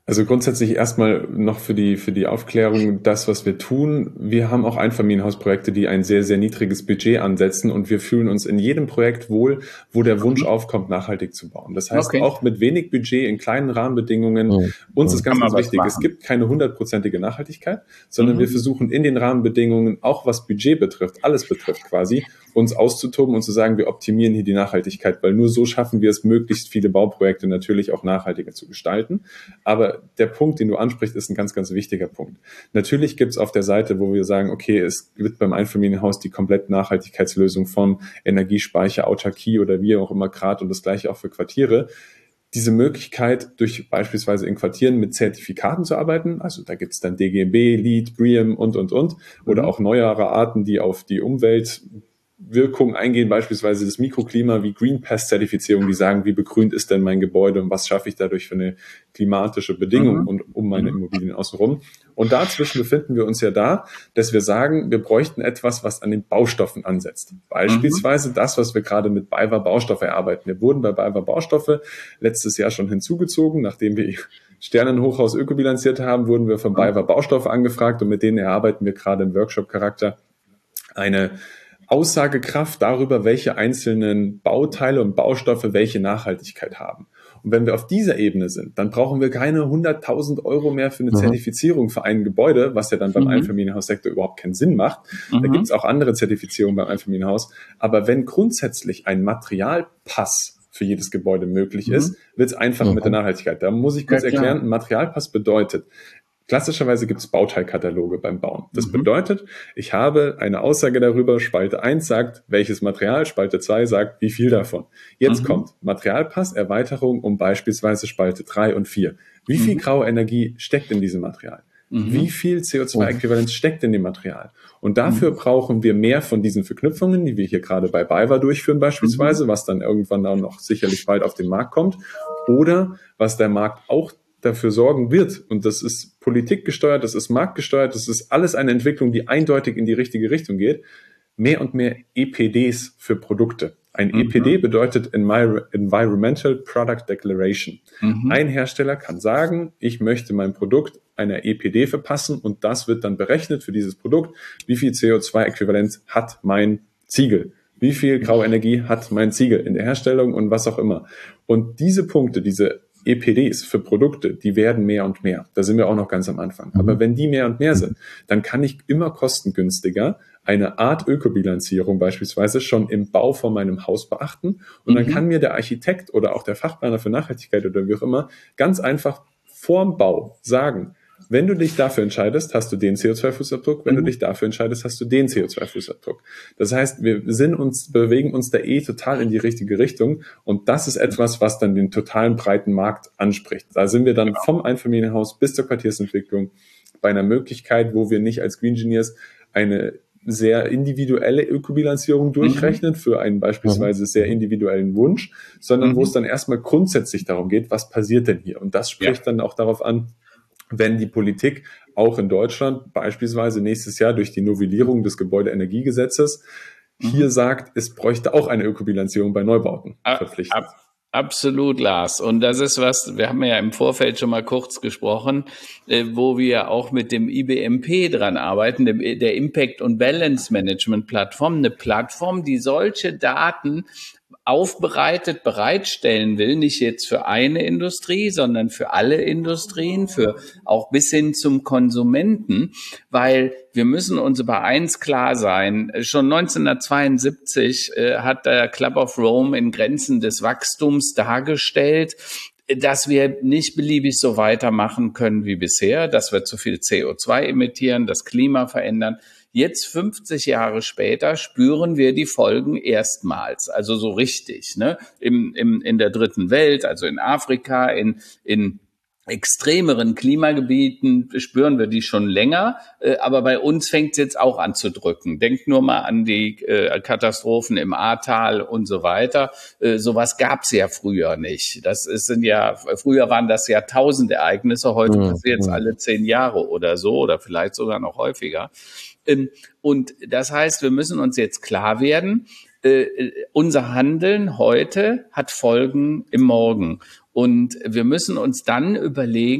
Also grundsätzlich erstmal noch für die, für die Aufklärung, das, was wir tun. Wir haben auch Einfamilienhausprojekte, die ein sehr, sehr niedriges Budget ansetzen und wir fühlen uns in jedem Projekt wohl, wo der Wunsch mhm. aufkommt, nachhaltig zu bauen. Das heißt, okay. auch mit wenig Budget, in kleinen Rahmenbedingungen, mhm. uns ist ganz, ganz wichtig, es gibt keine hundertprozentige Nachhaltigkeit, sondern mhm. wir versuchen in den Rahmenbedingungen, auch was Budget betrifft, alles betrifft quasi, uns auszutoben und zu sagen, wir optimieren hier die Nachhaltigkeit, weil nur so schaffen wir es, möglichst viele Bauprojekte natürlich auch nachhaltiger zu gestalten. Aber der Punkt, den du ansprichst, ist ein ganz, ganz wichtiger Punkt. Natürlich gibt es auf der Seite, wo wir sagen, okay, es wird beim Einfamilienhaus die komplette Nachhaltigkeitslösung von Energiespeicher, Autarkie oder wie auch immer gerade und das gleiche auch für Quartiere. Diese Möglichkeit, durch beispielsweise in Quartieren mit Zertifikaten zu arbeiten, also da gibt es dann D G N B, LEED, BREEAM und, und, und, oder auch neuere Arten, die auf die Umwelt Wirkung eingehen, beispielsweise das Mikroklima wie Green Pass Zertifizierung, die sagen, wie begrünt ist denn mein Gebäude und was schaffe ich dadurch für eine klimatische Bedingung mhm. und um meine Immobilien außenrum. Und dazwischen befinden wir uns ja da, dass wir sagen, wir bräuchten etwas, was an den Baustoffen ansetzt. Beispielsweise mhm. das, was wir gerade mit BayWa Baustoffe erarbeiten. Wir wurden bei BayWa Baustoffe letztes Jahr schon hinzugezogen, nachdem wir Sternenhochhaus ökobilanziert haben, wurden wir von BayWa Baustoffe angefragt und mit denen erarbeiten wir gerade im Workshop-Charakter eine Aussagekraft darüber, welche einzelnen Bauteile und Baustoffe welche Nachhaltigkeit haben. Und wenn wir auf dieser Ebene sind, dann brauchen wir keine hunderttausend Euro mehr für eine mhm. Zertifizierung für ein Gebäude, was ja dann beim mhm. Einfamilienhaussektor überhaupt keinen Sinn macht. Mhm. Da gibt es auch andere Zertifizierungen beim Einfamilienhaus. Aber wenn grundsätzlich ein Materialpass für jedes Gebäude möglich mhm. ist, wird es einfach mhm. mit der Nachhaltigkeit. Da muss ich kurz ja, erklären, ein Materialpass bedeutet, klassischerweise gibt es Bauteilkataloge beim Bauen. Das mhm. bedeutet, ich habe eine Aussage darüber, Spalte eins sagt, welches Material, Spalte zwei sagt, wie viel davon. Jetzt mhm. kommt Materialpass, Erweiterung um beispielsweise Spalte drei und vier. Wie viel mhm. graue Energie steckt in diesem Material? Mhm. Wie viel C O zwei Äquivalenz steckt in dem Material? Und dafür mhm. brauchen wir mehr von diesen Verknüpfungen, die wir hier gerade bei BayWa durchführen beispielsweise, mhm. was dann irgendwann auch noch sicherlich bald auf den Markt kommt. Oder was der Markt auch dafür sorgen wird, und das ist politikgesteuert, das ist marktgesteuert, das ist alles eine Entwicklung, die eindeutig in die richtige Richtung geht, mehr und mehr E P Ds für Produkte. Ein mhm. E P D bedeutet Environmental Product Declaration. Mhm. Ein Hersteller kann sagen, ich möchte mein Produkt einer E P D verpassen und das wird dann berechnet für dieses Produkt, wie viel C O zwei Äquivalenz hat mein Ziegel. Wie viel graue Energie hat mein Ziegel in der Herstellung und was auch immer. Und diese Punkte, diese E P Ds für Produkte, die werden mehr und mehr. Da sind wir auch noch ganz am Anfang. Aber wenn die mehr und mehr sind, dann kann ich immer kostengünstiger eine Art Ökobilanzierung beispielsweise schon im Bau von meinem Haus beachten. Und dann kann mir der Architekt oder auch der Fachplaner für Nachhaltigkeit oder wie auch immer ganz einfach vorm Bau sagen, wenn du dich dafür entscheidest, hast du den C O zwei Fußabdruck. Wenn mhm. du dich dafür entscheidest, hast du den C O zwei Fußabdruck. Das heißt, wir sind uns, bewegen uns da eh total in die richtige Richtung. Und das ist etwas, was dann den totalen breiten Markt anspricht. Da sind wir dann genau. vom Einfamilienhaus bis zur Quartiersentwicklung bei einer Möglichkeit, wo wir nicht als Green Engineers eine sehr individuelle Ökobilanzierung durchrechnen mhm. für einen beispielsweise mhm. sehr individuellen Wunsch, sondern mhm. wo es dann erstmal grundsätzlich darum geht, was passiert denn hier? Und das spricht ja. dann auch darauf an, wenn die Politik auch in Deutschland beispielsweise nächstes Jahr durch die Novellierung des Gebäudeenergiegesetzes mhm. hier sagt, es bräuchte auch eine Ökobilanzierung bei Neubauten verpflichtend. Ab, ab, absolut, Lars. Und das ist was, wir haben ja im Vorfeld schon mal kurz gesprochen, äh, wo wir auch mit dem I B M P dran arbeiten, dem, der Impact- und Balance-Management-Plattform, eine Plattform, die solche Daten aufbereitet, bereitstellen will, nicht jetzt für eine Industrie, sondern für alle Industrien, für auch bis hin zum Konsumenten, weil wir müssen uns über eins klar sein. Schon neunzehnhundertzweiundsiebzig äh, hat der Club of Rome in Grenzen des Wachstums dargestellt, dass wir nicht beliebig so weitermachen können wie bisher, dass wir zu viel C O zwei emittieren, das Klima verändern. Jetzt, fünfzig Jahre später, spüren wir die Folgen erstmals, also so richtig, ne? Im, im, in der dritten Welt, also in Afrika, in, in extremeren Klimagebieten spüren wir die schon länger, äh, aber bei uns fängt es jetzt auch an zu drücken. Denkt nur mal an die äh, Katastrophen im Ahrtal und so weiter. Äh, sowas gab es ja früher nicht. Das ist, sind ja, früher waren das Jahrtausendereignisse, heute mhm. passiert es alle zehn Jahre oder so oder vielleicht sogar noch häufiger. Ähm, und das heißt, wir müssen uns jetzt klar werden, äh, unser Handeln heute hat Folgen im Morgen. Und wir müssen uns dann überlegen, wie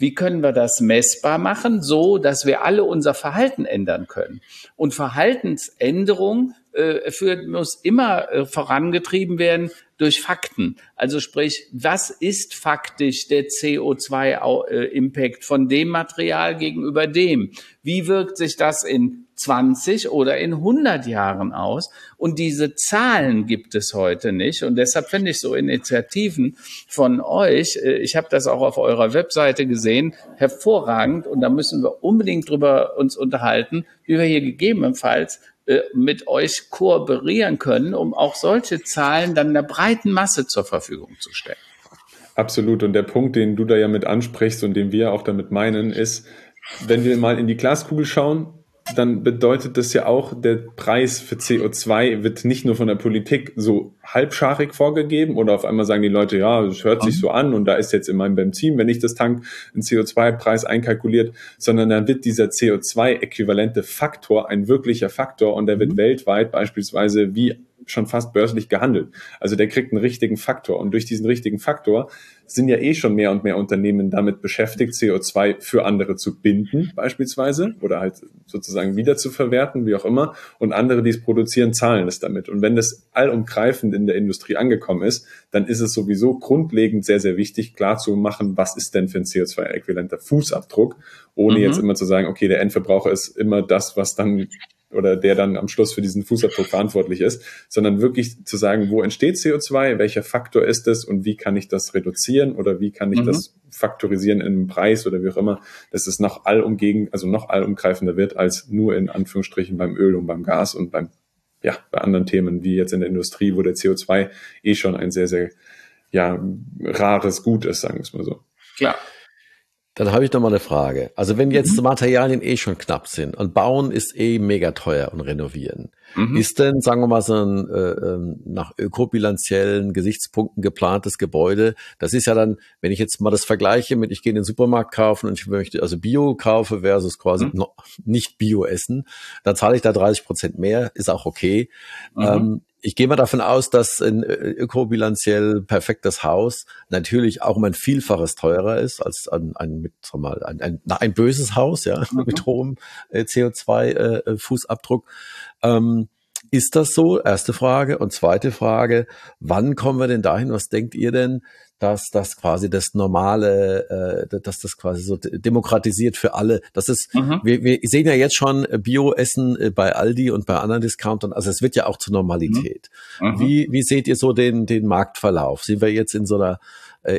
wie können wir das messbar machen, so dass wir alle unser Verhalten ändern können. Und Verhaltensänderung äh, führt, muss immer äh, vorangetrieben werden durch Fakten. Also sprich, was ist faktisch der C O zwei Impact von dem Material gegenüber dem? Wie wirkt sich das in zwanzig oder in hundert Jahren aus? Und diese Zahlen gibt es heute nicht. Und deshalb finde ich so Initiativen von euch, ich habe das auch auf eurer Webseite gesehen, hervorragend. Und da müssen wir unbedingt drüber uns unterhalten, wie wir hier gegebenenfalls mit euch kooperieren können, um auch solche Zahlen dann der breiten Masse zur Verfügung zu stellen. Absolut. Und der Punkt, den du da ja mit ansprichst und den wir auch damit meinen, ist, wenn wir mal in die Glaskugel schauen, dann bedeutet das ja auch, der Preis für C O zwei wird nicht nur von der Politik so halbscharig vorgegeben oder auf einmal sagen die Leute, ja, das hört sich so an und da ist jetzt in meinem Benzin, wenn ich das tank, ein C O zwei Preis einkalkuliert, sondern dann wird dieser C O zwei äquivalente Faktor ein wirklicher Faktor und der wird weltweit beispielsweise wie schon fast börslich gehandelt. Also der kriegt einen richtigen Faktor und durch diesen richtigen Faktor sind ja eh schon mehr und mehr Unternehmen damit beschäftigt, C O zwei für andere zu binden beispielsweise oder halt sozusagen wieder zu verwerten, wie auch immer. Und andere, die es produzieren, zahlen es damit. Und wenn das allumgreifend in der Industrie angekommen ist, dann ist es sowieso grundlegend sehr, sehr wichtig, klar zu machen, was ist denn für ein C O zwei äquivalenter Fußabdruck, ohne mhm. jetzt immer zu sagen, okay, der Endverbraucher ist immer das, was dann oder der dann am Schluss für diesen Fußabdruck verantwortlich ist, sondern wirklich zu sagen, wo entsteht C O zwei, welcher Faktor ist es und wie kann ich das reduzieren oder wie kann ich mhm. das faktorisieren in einem Preis oder wie auch immer, dass es noch allumgegen, also noch allumgreifender wird als nur in Anführungsstrichen beim Öl und beim Gas und beim, ja, bei anderen Themen wie jetzt in der Industrie, wo der C O zwei eh schon ein sehr, sehr, ja, rares Gut ist, sagen wir es mal so. Klar. Dann habe ich noch mal eine Frage. Also wenn jetzt mhm. Materialien eh schon knapp sind und bauen ist eh mega teuer und renovieren, mhm. ist denn, sagen wir mal, so ein äh, nach ökobilanziellen Gesichtspunkten geplantes Gebäude, das ist ja dann, wenn ich jetzt mal das vergleiche mit, ich gehe in den Supermarkt kaufen und ich möchte also Bio kaufe versus quasi mhm. noch nicht Bio essen, dann zahle ich da dreißig Prozent mehr, ist auch okay. Mhm. Ähm, Ich gehe mal davon aus, dass ein ökobilanziell perfektes Haus natürlich auch um ein Vielfaches teurer ist als ein, ein, mit, sag mal, ein, ein, ein böses Haus, ja, mhm. mit hohem C O zwei Fußabdruck. Ähm, ist das so? Erste Frage. Und zweite Frage, wann kommen wir denn dahin? Was denkt ihr denn, dass das quasi das normale, äh, dass das quasi so demokratisiert für alle, das ist, mhm. wir, wir sehen ja jetzt schon Bio-Essen bei Aldi und bei anderen Discountern, also es wird ja auch zur Normalität. Mhm. Wie, wie seht ihr so den, den Marktverlauf? Sind wir jetzt in so einer äh,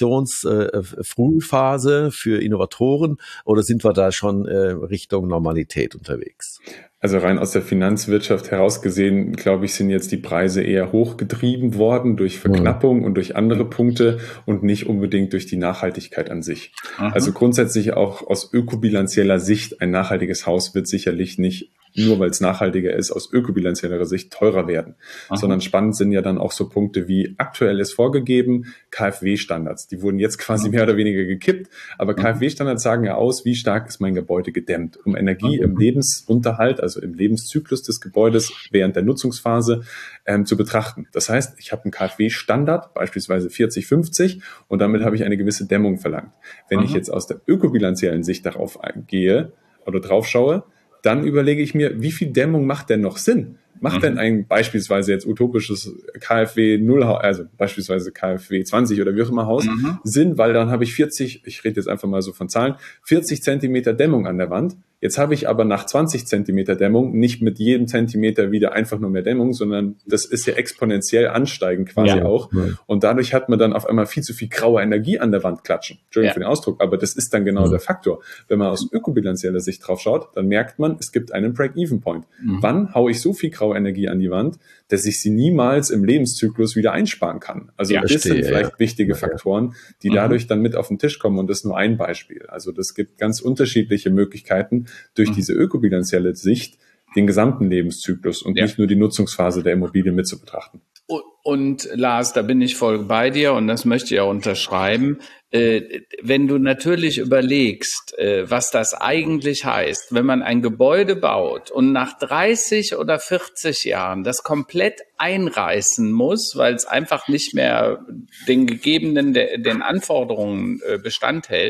Innovationsfrühphase äh, für Innovatoren oder sind wir da schon äh, Richtung Normalität unterwegs? Also rein aus der Finanzwirtschaft heraus gesehen, glaube ich, sind jetzt die Preise eher hochgetrieben worden durch Verknappung mhm. und durch andere Punkte und nicht unbedingt durch die Nachhaltigkeit an sich. Mhm. Also grundsätzlich auch aus ökobilanzieller Sicht, ein nachhaltiges Haus wird sicherlich nicht, nur weil es nachhaltiger ist, aus ökobilanzieller Sicht teurer werden. Aha. Sondern spannend sind ja dann auch so Punkte wie aktuell ist vorgegeben, K f W-Standards. Die wurden jetzt quasi mehr oder weniger gekippt, aber K f W-Standards sagen ja aus, wie stark ist mein Gebäude gedämmt, um Energie im Lebensunterhalt, also im Lebenszyklus des Gebäudes während der Nutzungsphase ähm, zu betrachten. Das heißt, ich habe einen K f W-Standard, beispielsweise vierzig fünfzig, und damit habe ich eine gewisse Dämmung verlangt. Wenn Aha. ich jetzt aus der ökobilanziellen Sicht darauf gehe oder drauf schaue, dann überlege ich mir, wie viel Dämmung macht denn noch Sinn? Macht mhm. denn ein beispielsweise jetzt utopisches K f W null, also beispielsweise K f W zwanzig oder wie auch immer Haus, mhm. Sinn, weil dann habe ich vierzig, ich rede jetzt einfach mal so von Zahlen, vierzig Zentimeter Dämmung an der Wand. Jetzt habe ich aber nach zwanzig Zentimeter Dämmung nicht mit jedem Zentimeter wieder einfach nur mehr Dämmung, sondern das ist ja exponentiell ansteigend quasi ja. auch. Ja. Und dadurch hat man dann auf einmal viel zu viel graue Energie an der Wand klatschen. Entschuldigung ja. für den Ausdruck, aber das ist dann genau ja. der Faktor. Wenn man aus ökobilanzieller Sicht drauf schaut, dann merkt man, es gibt einen Break-Even-Point. Mhm. Wann haue ich so viel graue Energie an die Wand, dass ich sie niemals im Lebenszyklus wieder einsparen kann? Also ja, das verstehe, sind vielleicht ja. wichtige Faktoren, die mhm. dadurch dann mit auf den Tisch kommen, und das ist nur ein Beispiel. Also das gibt ganz unterschiedliche Möglichkeiten, durch mhm. diese ökobilanzielle Sicht den gesamten Lebenszyklus und ja. nicht nur die Nutzungsphase der Immobilie mit zu betrachten. Und, und Lars, da bin ich voll bei dir und das möchte ich auch unterschreiben. Äh, wenn du natürlich überlegst, äh, was das eigentlich heißt, wenn man ein Gebäude baut und nach dreißig oder vierzig Jahren das komplett einreißen muss, weil es einfach nicht mehr den gegebenen, de, den Anforderungen äh, Bestand hält,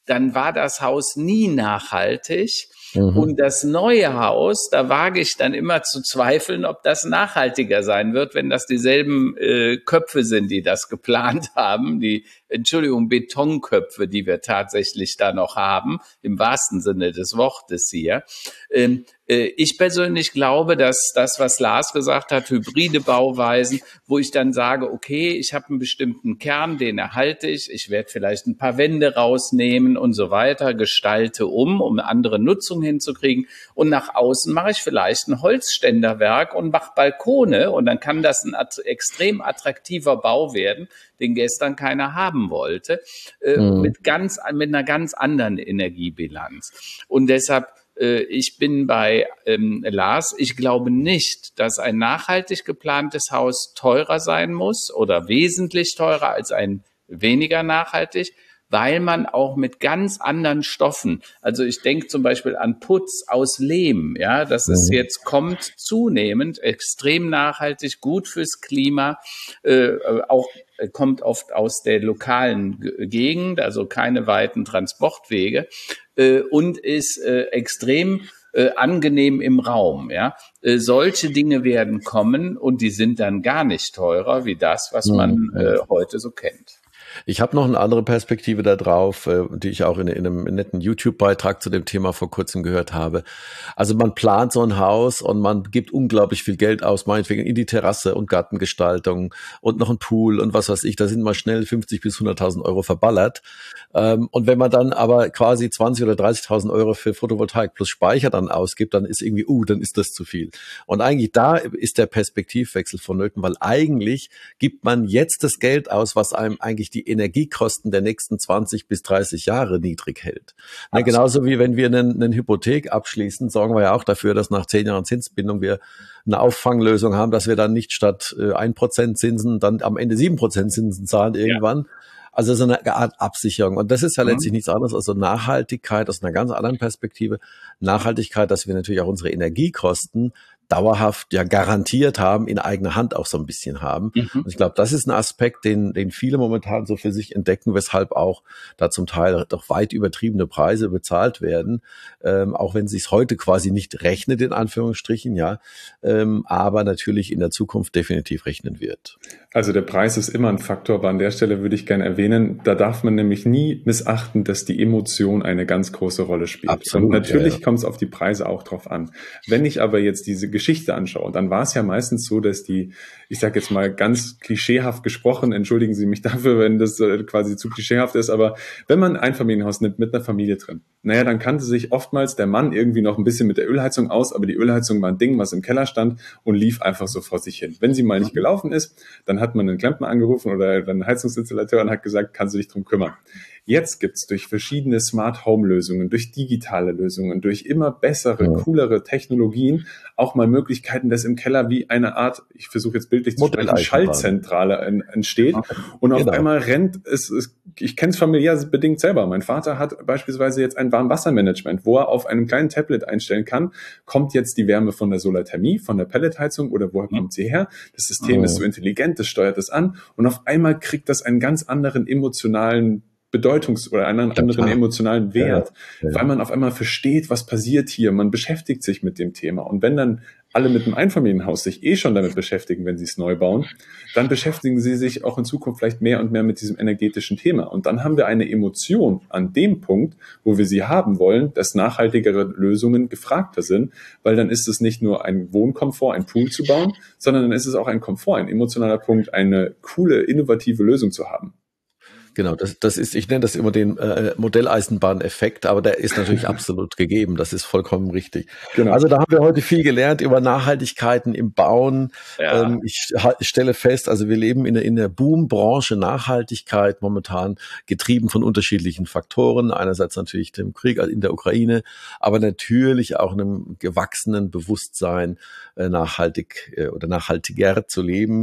dann war das Haus nie nachhaltig. Mhm. Und das neue Haus, da wage ich dann immer zu zweifeln, ob das nachhaltiger sein wird, wenn das dieselben äh, Köpfe sind, die das geplant haben, die, Entschuldigung, Betonköpfe, die wir tatsächlich da noch haben, im wahrsten Sinne des Wortes hier. Ähm, äh, ich persönlich glaube, dass das, was Lars gesagt hat, hybride Bauweisen, wo ich dann sage, okay, ich habe einen bestimmten Kern, den erhalte ich, ich werde vielleicht ein paar Wände rausnehmen und so weiter, gestalte um, um eine andere Nutzung hinzukriegen. Und nach außen mache ich vielleicht ein Holzständerwerk und mache Balkone und dann kann das ein att- extrem attraktiver Bau werden, den gestern keiner haben wollte, äh, mhm. mit ganz, mit einer ganz anderen Energiebilanz. Und deshalb, äh, ich bin bei ähm, Lars, ich glaube nicht, dass ein nachhaltig geplantes Haus teurer sein muss oder wesentlich teurer als ein weniger nachhaltig, weil man auch mit ganz anderen Stoffen, also ich denke zum Beispiel an Putz aus Lehm, ja, das ist jetzt kommt zunehmend extrem nachhaltig, gut fürs Klima, äh, auch kommt oft aus der lokalen Gegend, also keine weiten Transportwege äh, und ist äh, extrem äh, angenehm im Raum. Ja, äh, solche Dinge werden kommen und die sind dann gar nicht teurer wie das, was man äh, heute so kennt. Ich habe noch eine andere Perspektive da drauf, die ich auch in, in einem netten YouTube-Beitrag zu dem Thema vor kurzem gehört habe. Also man plant so ein Haus und man gibt unglaublich viel Geld aus, meinetwegen in die Terrasse und Gartengestaltung und noch ein Pool und was weiß ich. Da sind mal schnell fünfzig bis hunderttausend Euro verballert. Und wenn man dann aber quasi zwanzig oder dreißigtausend Euro für Photovoltaik plus Speicher dann ausgibt, dann ist irgendwie, uh, dann ist das zu viel. Und eigentlich da ist der Perspektivwechsel vonnöten, weil eigentlich gibt man jetzt das Geld aus, was einem eigentlich die Energiekosten der nächsten zwanzig bis dreißig Jahre niedrig hält. Ne, genauso wie wenn wir eine, eine Hypothek abschließen, sorgen wir ja auch dafür, dass nach zehn Jahren Zinsbindung wir eine Auffanglösung haben, dass wir dann nicht statt äh, ein Prozent Zinsen dann am Ende sieben Prozent Zinsen zahlen irgendwann. Ja. Also so eine Art Absicherung. Und das ist ja letztlich mhm. nichts anderes als so Nachhaltigkeit aus einer ganz anderen Perspektive. Nachhaltigkeit, dass wir natürlich auch unsere Energiekosten dauerhaft ja garantiert haben, in eigener Hand auch so ein bisschen haben. Mhm. Und ich glaube, das ist ein Aspekt, den, den viele momentan so für sich entdecken, weshalb auch da zum Teil doch weit übertriebene Preise bezahlt werden, ähm, auch wenn es sich heute quasi nicht rechnet, in Anführungsstrichen, ja, ähm, aber natürlich in der Zukunft definitiv rechnen wird. Also der Preis ist immer ein Faktor, aber an der Stelle würde ich gerne erwähnen, da darf man nämlich nie missachten, dass die Emotion eine ganz große Rolle spielt. Absolut, und natürlich ja, ja. kommt es auf die Preise auch drauf an. Wenn ich aber jetzt diese Geschichte anschaue, dann war es ja meistens so, dass die, ich sage jetzt mal ganz klischeehaft gesprochen, entschuldigen Sie mich dafür, wenn das äh, quasi zu klischeehaft ist, aber wenn man ein Einfamilienhaus nimmt mit einer Familie drin, naja, dann kannte sich oftmals der Mann irgendwie noch ein bisschen mit der Ölheizung aus, aber die Ölheizung war ein Ding, was im Keller stand und lief einfach so vor sich hin. Wenn sie mal nicht gelaufen ist, dann hat man einen Klempner angerufen oder einen Heizungsinstallateur und hat gesagt, kannst du dich drum kümmern. Jetzt gibt's durch verschiedene Smart-Home-Lösungen, durch digitale Lösungen, durch immer bessere, ja. coolere Technologien auch mal Möglichkeiten, dass im Keller wie eine Art, ich versuche jetzt bildlich zu sprechen, Schaltzentrale entsteht. Okay. Und auf genau. einmal rennt es, es ich kenne es familiär bedingt selber. Mein Vater hat beispielsweise jetzt ein Warmwassermanagement, wo er auf einem kleinen Tablet einstellen kann, kommt jetzt die Wärme von der Solarthermie, von der Pelletheizung oder woher mhm. kommt sie her? Das System oh. ist so intelligent, das steuert es an und auf einmal kriegt das einen ganz anderen emotionalen Bedeutungs- oder einen anderen Total. emotionalen Wert, ja, ja. weil man auf einmal versteht, was passiert hier. Man beschäftigt sich mit dem Thema. Und wenn dann alle mit einem Einfamilienhaus sich eh schon damit beschäftigen, wenn sie es neu bauen, dann beschäftigen sie sich auch in Zukunft vielleicht mehr und mehr mit diesem energetischen Thema. Und dann haben wir eine Emotion an dem Punkt, wo wir sie haben wollen, dass nachhaltigere Lösungen gefragter sind, weil dann ist es nicht nur ein Wohnkomfort, ein Pool zu bauen, sondern dann ist es auch ein Komfort, ein emotionaler Punkt, eine coole, innovative Lösung zu haben. Genau, das, das ist, ich nenne das immer den äh, Modelleisenbahn-Effekt, aber der ist natürlich absolut gegeben. Das ist vollkommen richtig. Genau. Also da haben wir heute viel gelernt über Nachhaltigkeiten im Bauen. Ja. Ähm, ich, ich stelle fest, also wir leben in der, in der Boom-Branche Nachhaltigkeit momentan, getrieben von unterschiedlichen Faktoren. Einerseits natürlich dem Krieg in der Ukraine, aber natürlich auch einem gewachsenen Bewusstsein, äh, nachhaltig äh, oder nachhaltiger zu leben.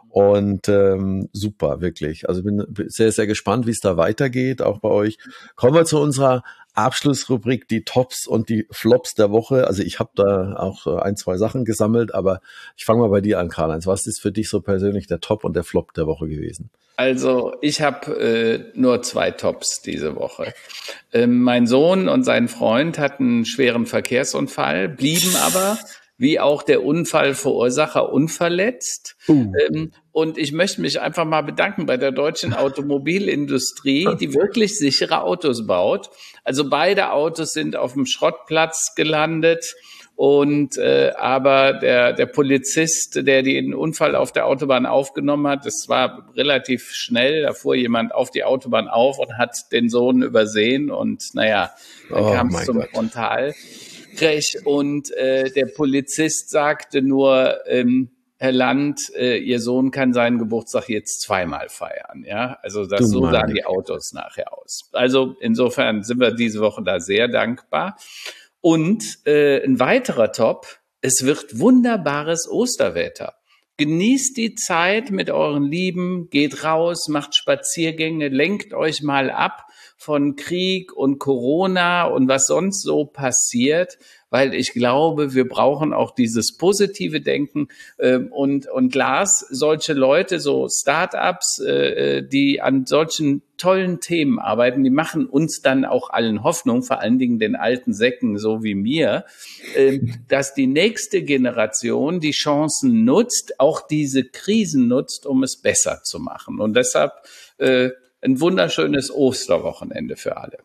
Und ähm, super, wirklich. Also bin sehr, sehr gespannt, wie es da weitergeht, auch bei euch. Kommen wir zu unserer Abschlussrubrik, die Tops und die Flops der Woche. Also ich habe da auch ein, zwei Sachen gesammelt, aber ich fange mal bei dir an, Karl-Heinz. Was ist für dich so persönlich der Top und der Flop der Woche gewesen? Also ich habe äh, nur zwei Tops diese Woche. Ähm, mein Sohn und sein Freund hatten einen schweren Verkehrsunfall, blieben aber wie auch der Unfallverursacher unverletzt. Uh. Ähm, und ich möchte mich einfach mal bedanken bei der deutschen Automobilindustrie, die wirklich sichere Autos baut. Also beide Autos sind auf dem Schrottplatz gelandet. Und äh, aber der der Polizist, der den Unfall auf der Autobahn aufgenommen hat, das war relativ schnell, da fuhr jemand auf die Autobahn auf und hat den Sohn übersehen und naja, dann oh kam es zum Frontalcrash und äh, der Polizist sagte nur, ähm, Herr Land, äh, Ihr Sohn kann seinen Geburtstag jetzt zweimal feiern, ja, also das so sahen die Autos nachher aus. Also insofern sind wir diese Woche da sehr dankbar. Und äh, ein weiterer Top, es wird wunderbares Osterwetter. Genießt die Zeit mit euren Lieben, geht raus, macht Spaziergänge, lenkt euch mal ab von Krieg und Corona und was sonst so passiert, weil ich glaube, wir brauchen auch dieses positive Denken ähm, und und Lars, solche Leute, so Startups, äh, die an solchen tollen Themen arbeiten, die machen uns dann auch allen Hoffnung, vor allen Dingen den alten Säcken, so wie mir, äh, dass die nächste Generation die Chancen nutzt, auch diese Krisen nutzt, um es besser zu machen. Und deshalb äh, ein wunderschönes Osterwochenende für alle.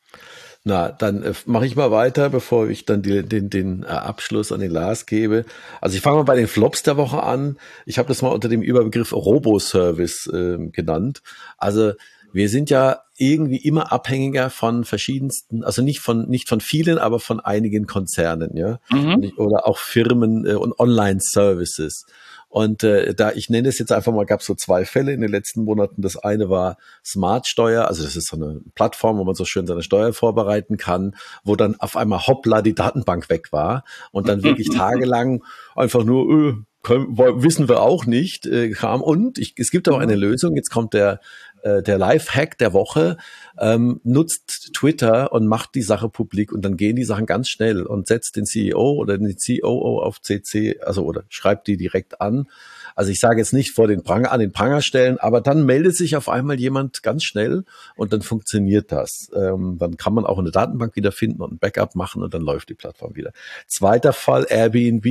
Na, dann äh, mache ich mal weiter, bevor ich dann die, den, den äh, Abschluss an den Lars gebe. Also ich fange mal bei den Flops der Woche an. Ich habe das mal unter dem Überbegriff Roboservice äh, genannt. Also wir sind ja irgendwie immer abhängiger von verschiedensten, also nicht von nicht von vielen, aber von einigen Konzernen, ja, mhm. oder auch Firmen äh, und Online-Services. Und äh, da, ich nenne es jetzt einfach mal, gab es so zwei Fälle in den letzten Monaten. Das eine war Smartsteuer, also das ist so eine Plattform, wo man so schön seine Steuer vorbereiten kann, wo dann auf einmal hoppla die Datenbank weg war und dann wirklich tagelang einfach nur, öh, können, wissen wir auch nicht, äh, kam. Und ich, es gibt auch eine Lösung, jetzt kommt der äh, der Lifehack der Woche, ähm, nutzt Twitter und macht die Sache publik und dann gehen die Sachen ganz schnell und setzt den C E O oder den C O O auf C C, also oder schreibt die direkt an. Also ich sage jetzt nicht vor den Pranger, an den Pranger stellen, aber dann meldet sich auf einmal jemand ganz schnell und dann funktioniert das. Ähm, dann kann man auch eine Datenbank wiederfinden und ein Backup machen und dann läuft die Plattform wieder. Zweiter Fall, Airbnb,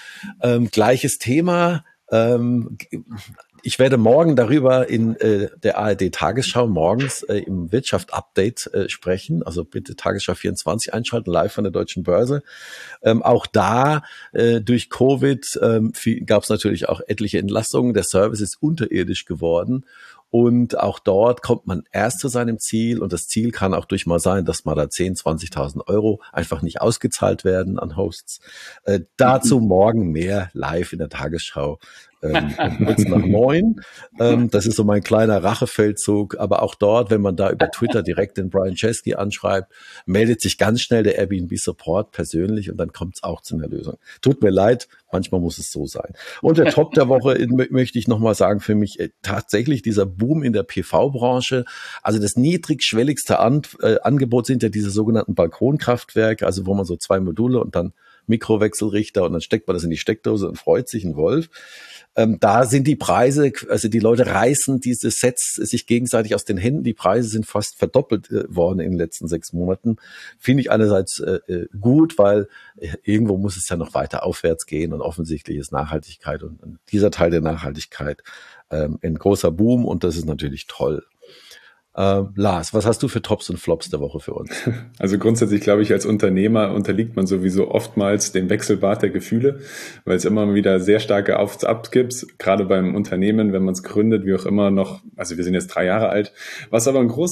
ähm, gleiches Thema. Ähm, ich werde morgen darüber in äh, der A R D-Tagesschau morgens äh, im Wirtschaft-Update äh, sprechen. Also bitte Tagesschau vierundzwanzig einschalten, live von der Deutschen Börse. Ähm, auch da äh, durch Covid ähm, gab es natürlich auch etliche Entlassungen. Der Service ist unterirdisch geworden. Und auch dort kommt man erst zu seinem Ziel. Und das Ziel kann auch durch mal sein, dass mal da zehntausend, zwanzigtausend Euro einfach nicht ausgezahlt werden an Hosts. Äh, dazu morgen mehr live in der Tagesschau. ähm, kurz nach neun. Ähm, das ist so mein kleiner Rachefeldzug. Aber auch dort, wenn man da über Twitter direkt den Brian Chesky anschreibt, meldet sich ganz schnell der Airbnb-Support persönlich und dann kommt es auch zu einer Lösung. Tut mir leid, manchmal muss es so sein. Und der Top der Woche möchte ich nochmal sagen, für mich äh, tatsächlich dieser Boom in der P V-Branche. Also das niedrigschwelligste An- äh, Angebot sind ja diese sogenannten Balkonkraftwerke, also wo man so zwei Module und dann Mikrowechselrichter und dann steckt man das in die Steckdose und freut sich ein Wolf. Ähm, da sind die Preise, also die Leute reißen diese Sets sich gegenseitig aus den Händen. Die Preise sind fast verdoppelt äh, worden in den letzten sechs Monaten. Finde ich einerseits äh, gut, weil äh, irgendwo muss es ja noch weiter aufwärts gehen und offensichtlich ist Nachhaltigkeit und, und dieser Teil der Nachhaltigkeit ähm, ein großer Boom und das ist natürlich toll. Äh, Lars, was hast du für Tops und Flops der Woche für uns? Also grundsätzlich glaube ich, als Unternehmer unterliegt man sowieso oftmals dem Wechselbad der Gefühle, weil es immer wieder sehr starke Aufs Ups gibt, gerade beim Unternehmen, wenn man es gründet, wie auch immer noch, also wir sind jetzt drei Jahre alt. Was aber ein großes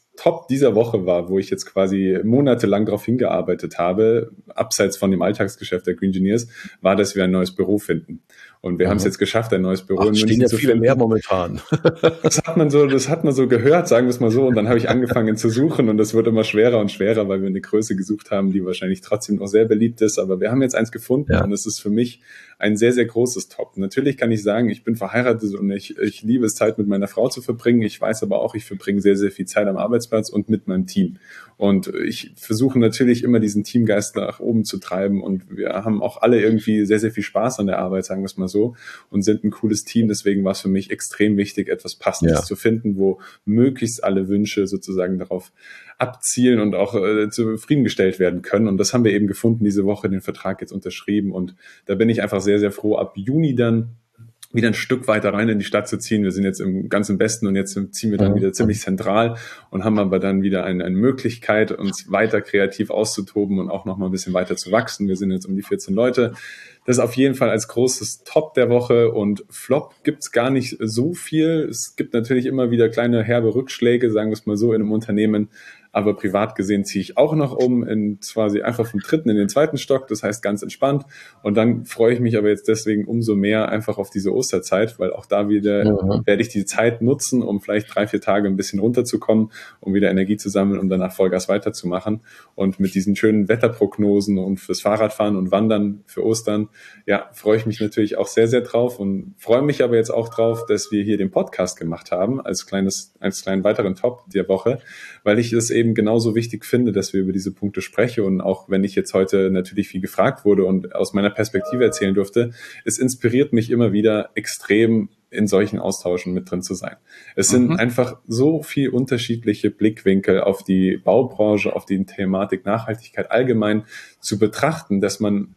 Top dieser Woche war, wo ich jetzt quasi monatelang darauf hingearbeitet habe, abseits von dem Alltagsgeschäft der Green Engineers, war, dass wir ein neues Büro finden. Und wir mhm. haben es jetzt geschafft, ein neues Büro. Ach, stehen ja viele mehr momentan. Das hat man so, das hat man so gehört, sagen wir es mal so. Und dann habe ich angefangen zu suchen und das wird immer schwerer und schwerer, weil wir eine Größe gesucht haben, die wahrscheinlich trotzdem noch sehr beliebt ist. Aber wir haben jetzt eins gefunden ja. und es ist für mich ein sehr, sehr großes Top. Natürlich kann ich sagen, ich bin verheiratet und ich, ich liebe es, Zeit mit meiner Frau zu verbringen. Ich weiß aber auch, ich verbringe sehr, sehr viel Zeit am Arbeitsplatz und mit meinem Team. Und ich versuche natürlich immer diesen Teamgeist nach oben zu treiben und wir haben auch alle irgendwie sehr, sehr viel Spaß an der Arbeit, sagen wir es mal so, und sind ein cooles Team. Deswegen war es für mich extrem wichtig, etwas Passendes ja. zu finden, wo möglichst alle Wünsche sozusagen darauf abzielen und auch äh, zufriedengestellt werden können. Und das haben wir eben gefunden diese Woche, den Vertrag jetzt unterschrieben. Und da bin ich einfach sehr, sehr froh, ab Juni dann wieder ein Stück weiter rein in die Stadt zu ziehen. Wir sind jetzt im ganz im Westen und jetzt ziehen wir dann wieder ziemlich zentral und haben aber dann wieder eine, eine Möglichkeit, uns weiter kreativ auszutoben und auch noch mal ein bisschen weiter zu wachsen. Wir sind jetzt um die vierzehn Leute. Das ist auf jeden Fall als großes Top der Woche und Flop gibt's gar nicht so viel. Es gibt natürlich immer wieder kleine herbe Rückschläge, sagen wir es mal so, in einem Unternehmen. Aber privat gesehen ziehe ich auch noch um, in quasi einfach vom dritten in den zweiten Stock, das heißt ganz entspannt. Und dann freue ich mich aber jetzt deswegen umso mehr einfach auf diese Osterzeit, weil auch da wieder mhm. werde ich die Zeit nutzen, um vielleicht drei, vier Tage ein bisschen runterzukommen, um wieder Energie zu sammeln, um danach Vollgas weiterzumachen. Und mit diesen schönen Wetterprognosen und fürs Fahrradfahren und Wandern für Ostern, ja, freue ich mich natürlich auch sehr, sehr drauf und freue mich aber jetzt auch drauf, dass wir hier den Podcast gemacht haben, als kleines, als kleinen weiteren Top der Woche, weil ich es eben genauso wichtig finde, dass wir über diese Punkte sprechen und auch wenn ich jetzt heute natürlich viel gefragt wurde und aus meiner Perspektive erzählen durfte, es inspiriert mich immer wieder extrem in solchen Austauschen mit drin zu sein. Es sind mhm. einfach so viel unterschiedliche Blickwinkel auf die Baubranche, auf die Thematik Nachhaltigkeit allgemein zu betrachten, dass man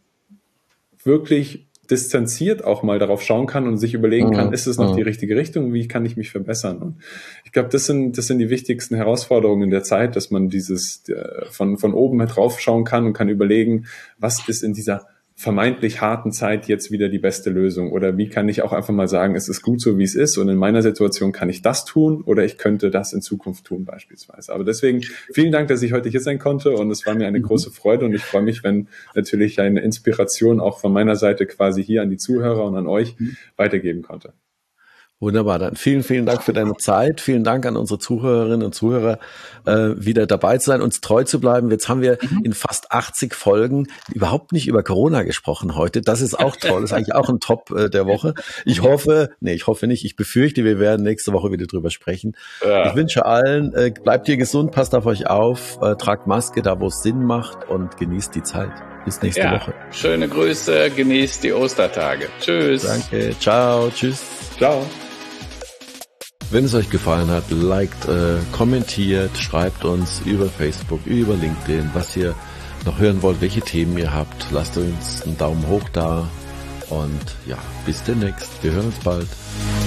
wirklich distanziert auch mal darauf schauen kann und sich überlegen kann, mhm. ist es noch die richtige Richtung, wie kann ich mich verbessern? Und ich glaube, das sind das sind die wichtigsten Herausforderungen in der Zeit, dass man dieses äh, von von oben drauf schauen kann und kann überlegen, was ist in dieser vermeintlich harten Zeit jetzt wieder die beste Lösung oder wie kann ich auch einfach mal sagen, es ist gut so, wie es ist und in meiner Situation kann ich das tun oder ich könnte das in Zukunft tun beispielsweise. Aber deswegen vielen Dank, dass ich heute hier sein konnte und es war mir eine große Freude und ich freue mich, wenn natürlich eine Inspiration auch von meiner Seite quasi hier an die Zuhörer und an euch weitergeben konnte. Wunderbar, dann vielen, vielen Dank für deine Zeit. Vielen Dank an unsere Zuhörerinnen und Zuhörer, äh, wieder dabei zu sein, uns treu zu bleiben. Jetzt haben wir mhm. in fast achtzig Folgen überhaupt nicht über Corona gesprochen heute. Das ist auch toll. Das ist eigentlich auch ein Top äh, der Woche. Ich hoffe, nee, ich hoffe nicht. Ich befürchte, wir werden nächste Woche wieder drüber sprechen. Ja. Ich wünsche allen, äh, bleibt ihr gesund, passt auf euch auf, äh, tragt Maske da, wo es Sinn macht und genießt die Zeit. Bis nächste ja. Woche. Schöne Grüße, genießt die Ostertage. Tschüss. Danke, ciao, tschüss. Ciao. Wenn es euch gefallen hat, liked, äh, kommentiert, schreibt uns über Facebook, über LinkedIn, was ihr noch hören wollt, welche Themen ihr habt. Lasst uns einen Daumen hoch da und ja, bis demnächst. Wir hören uns bald.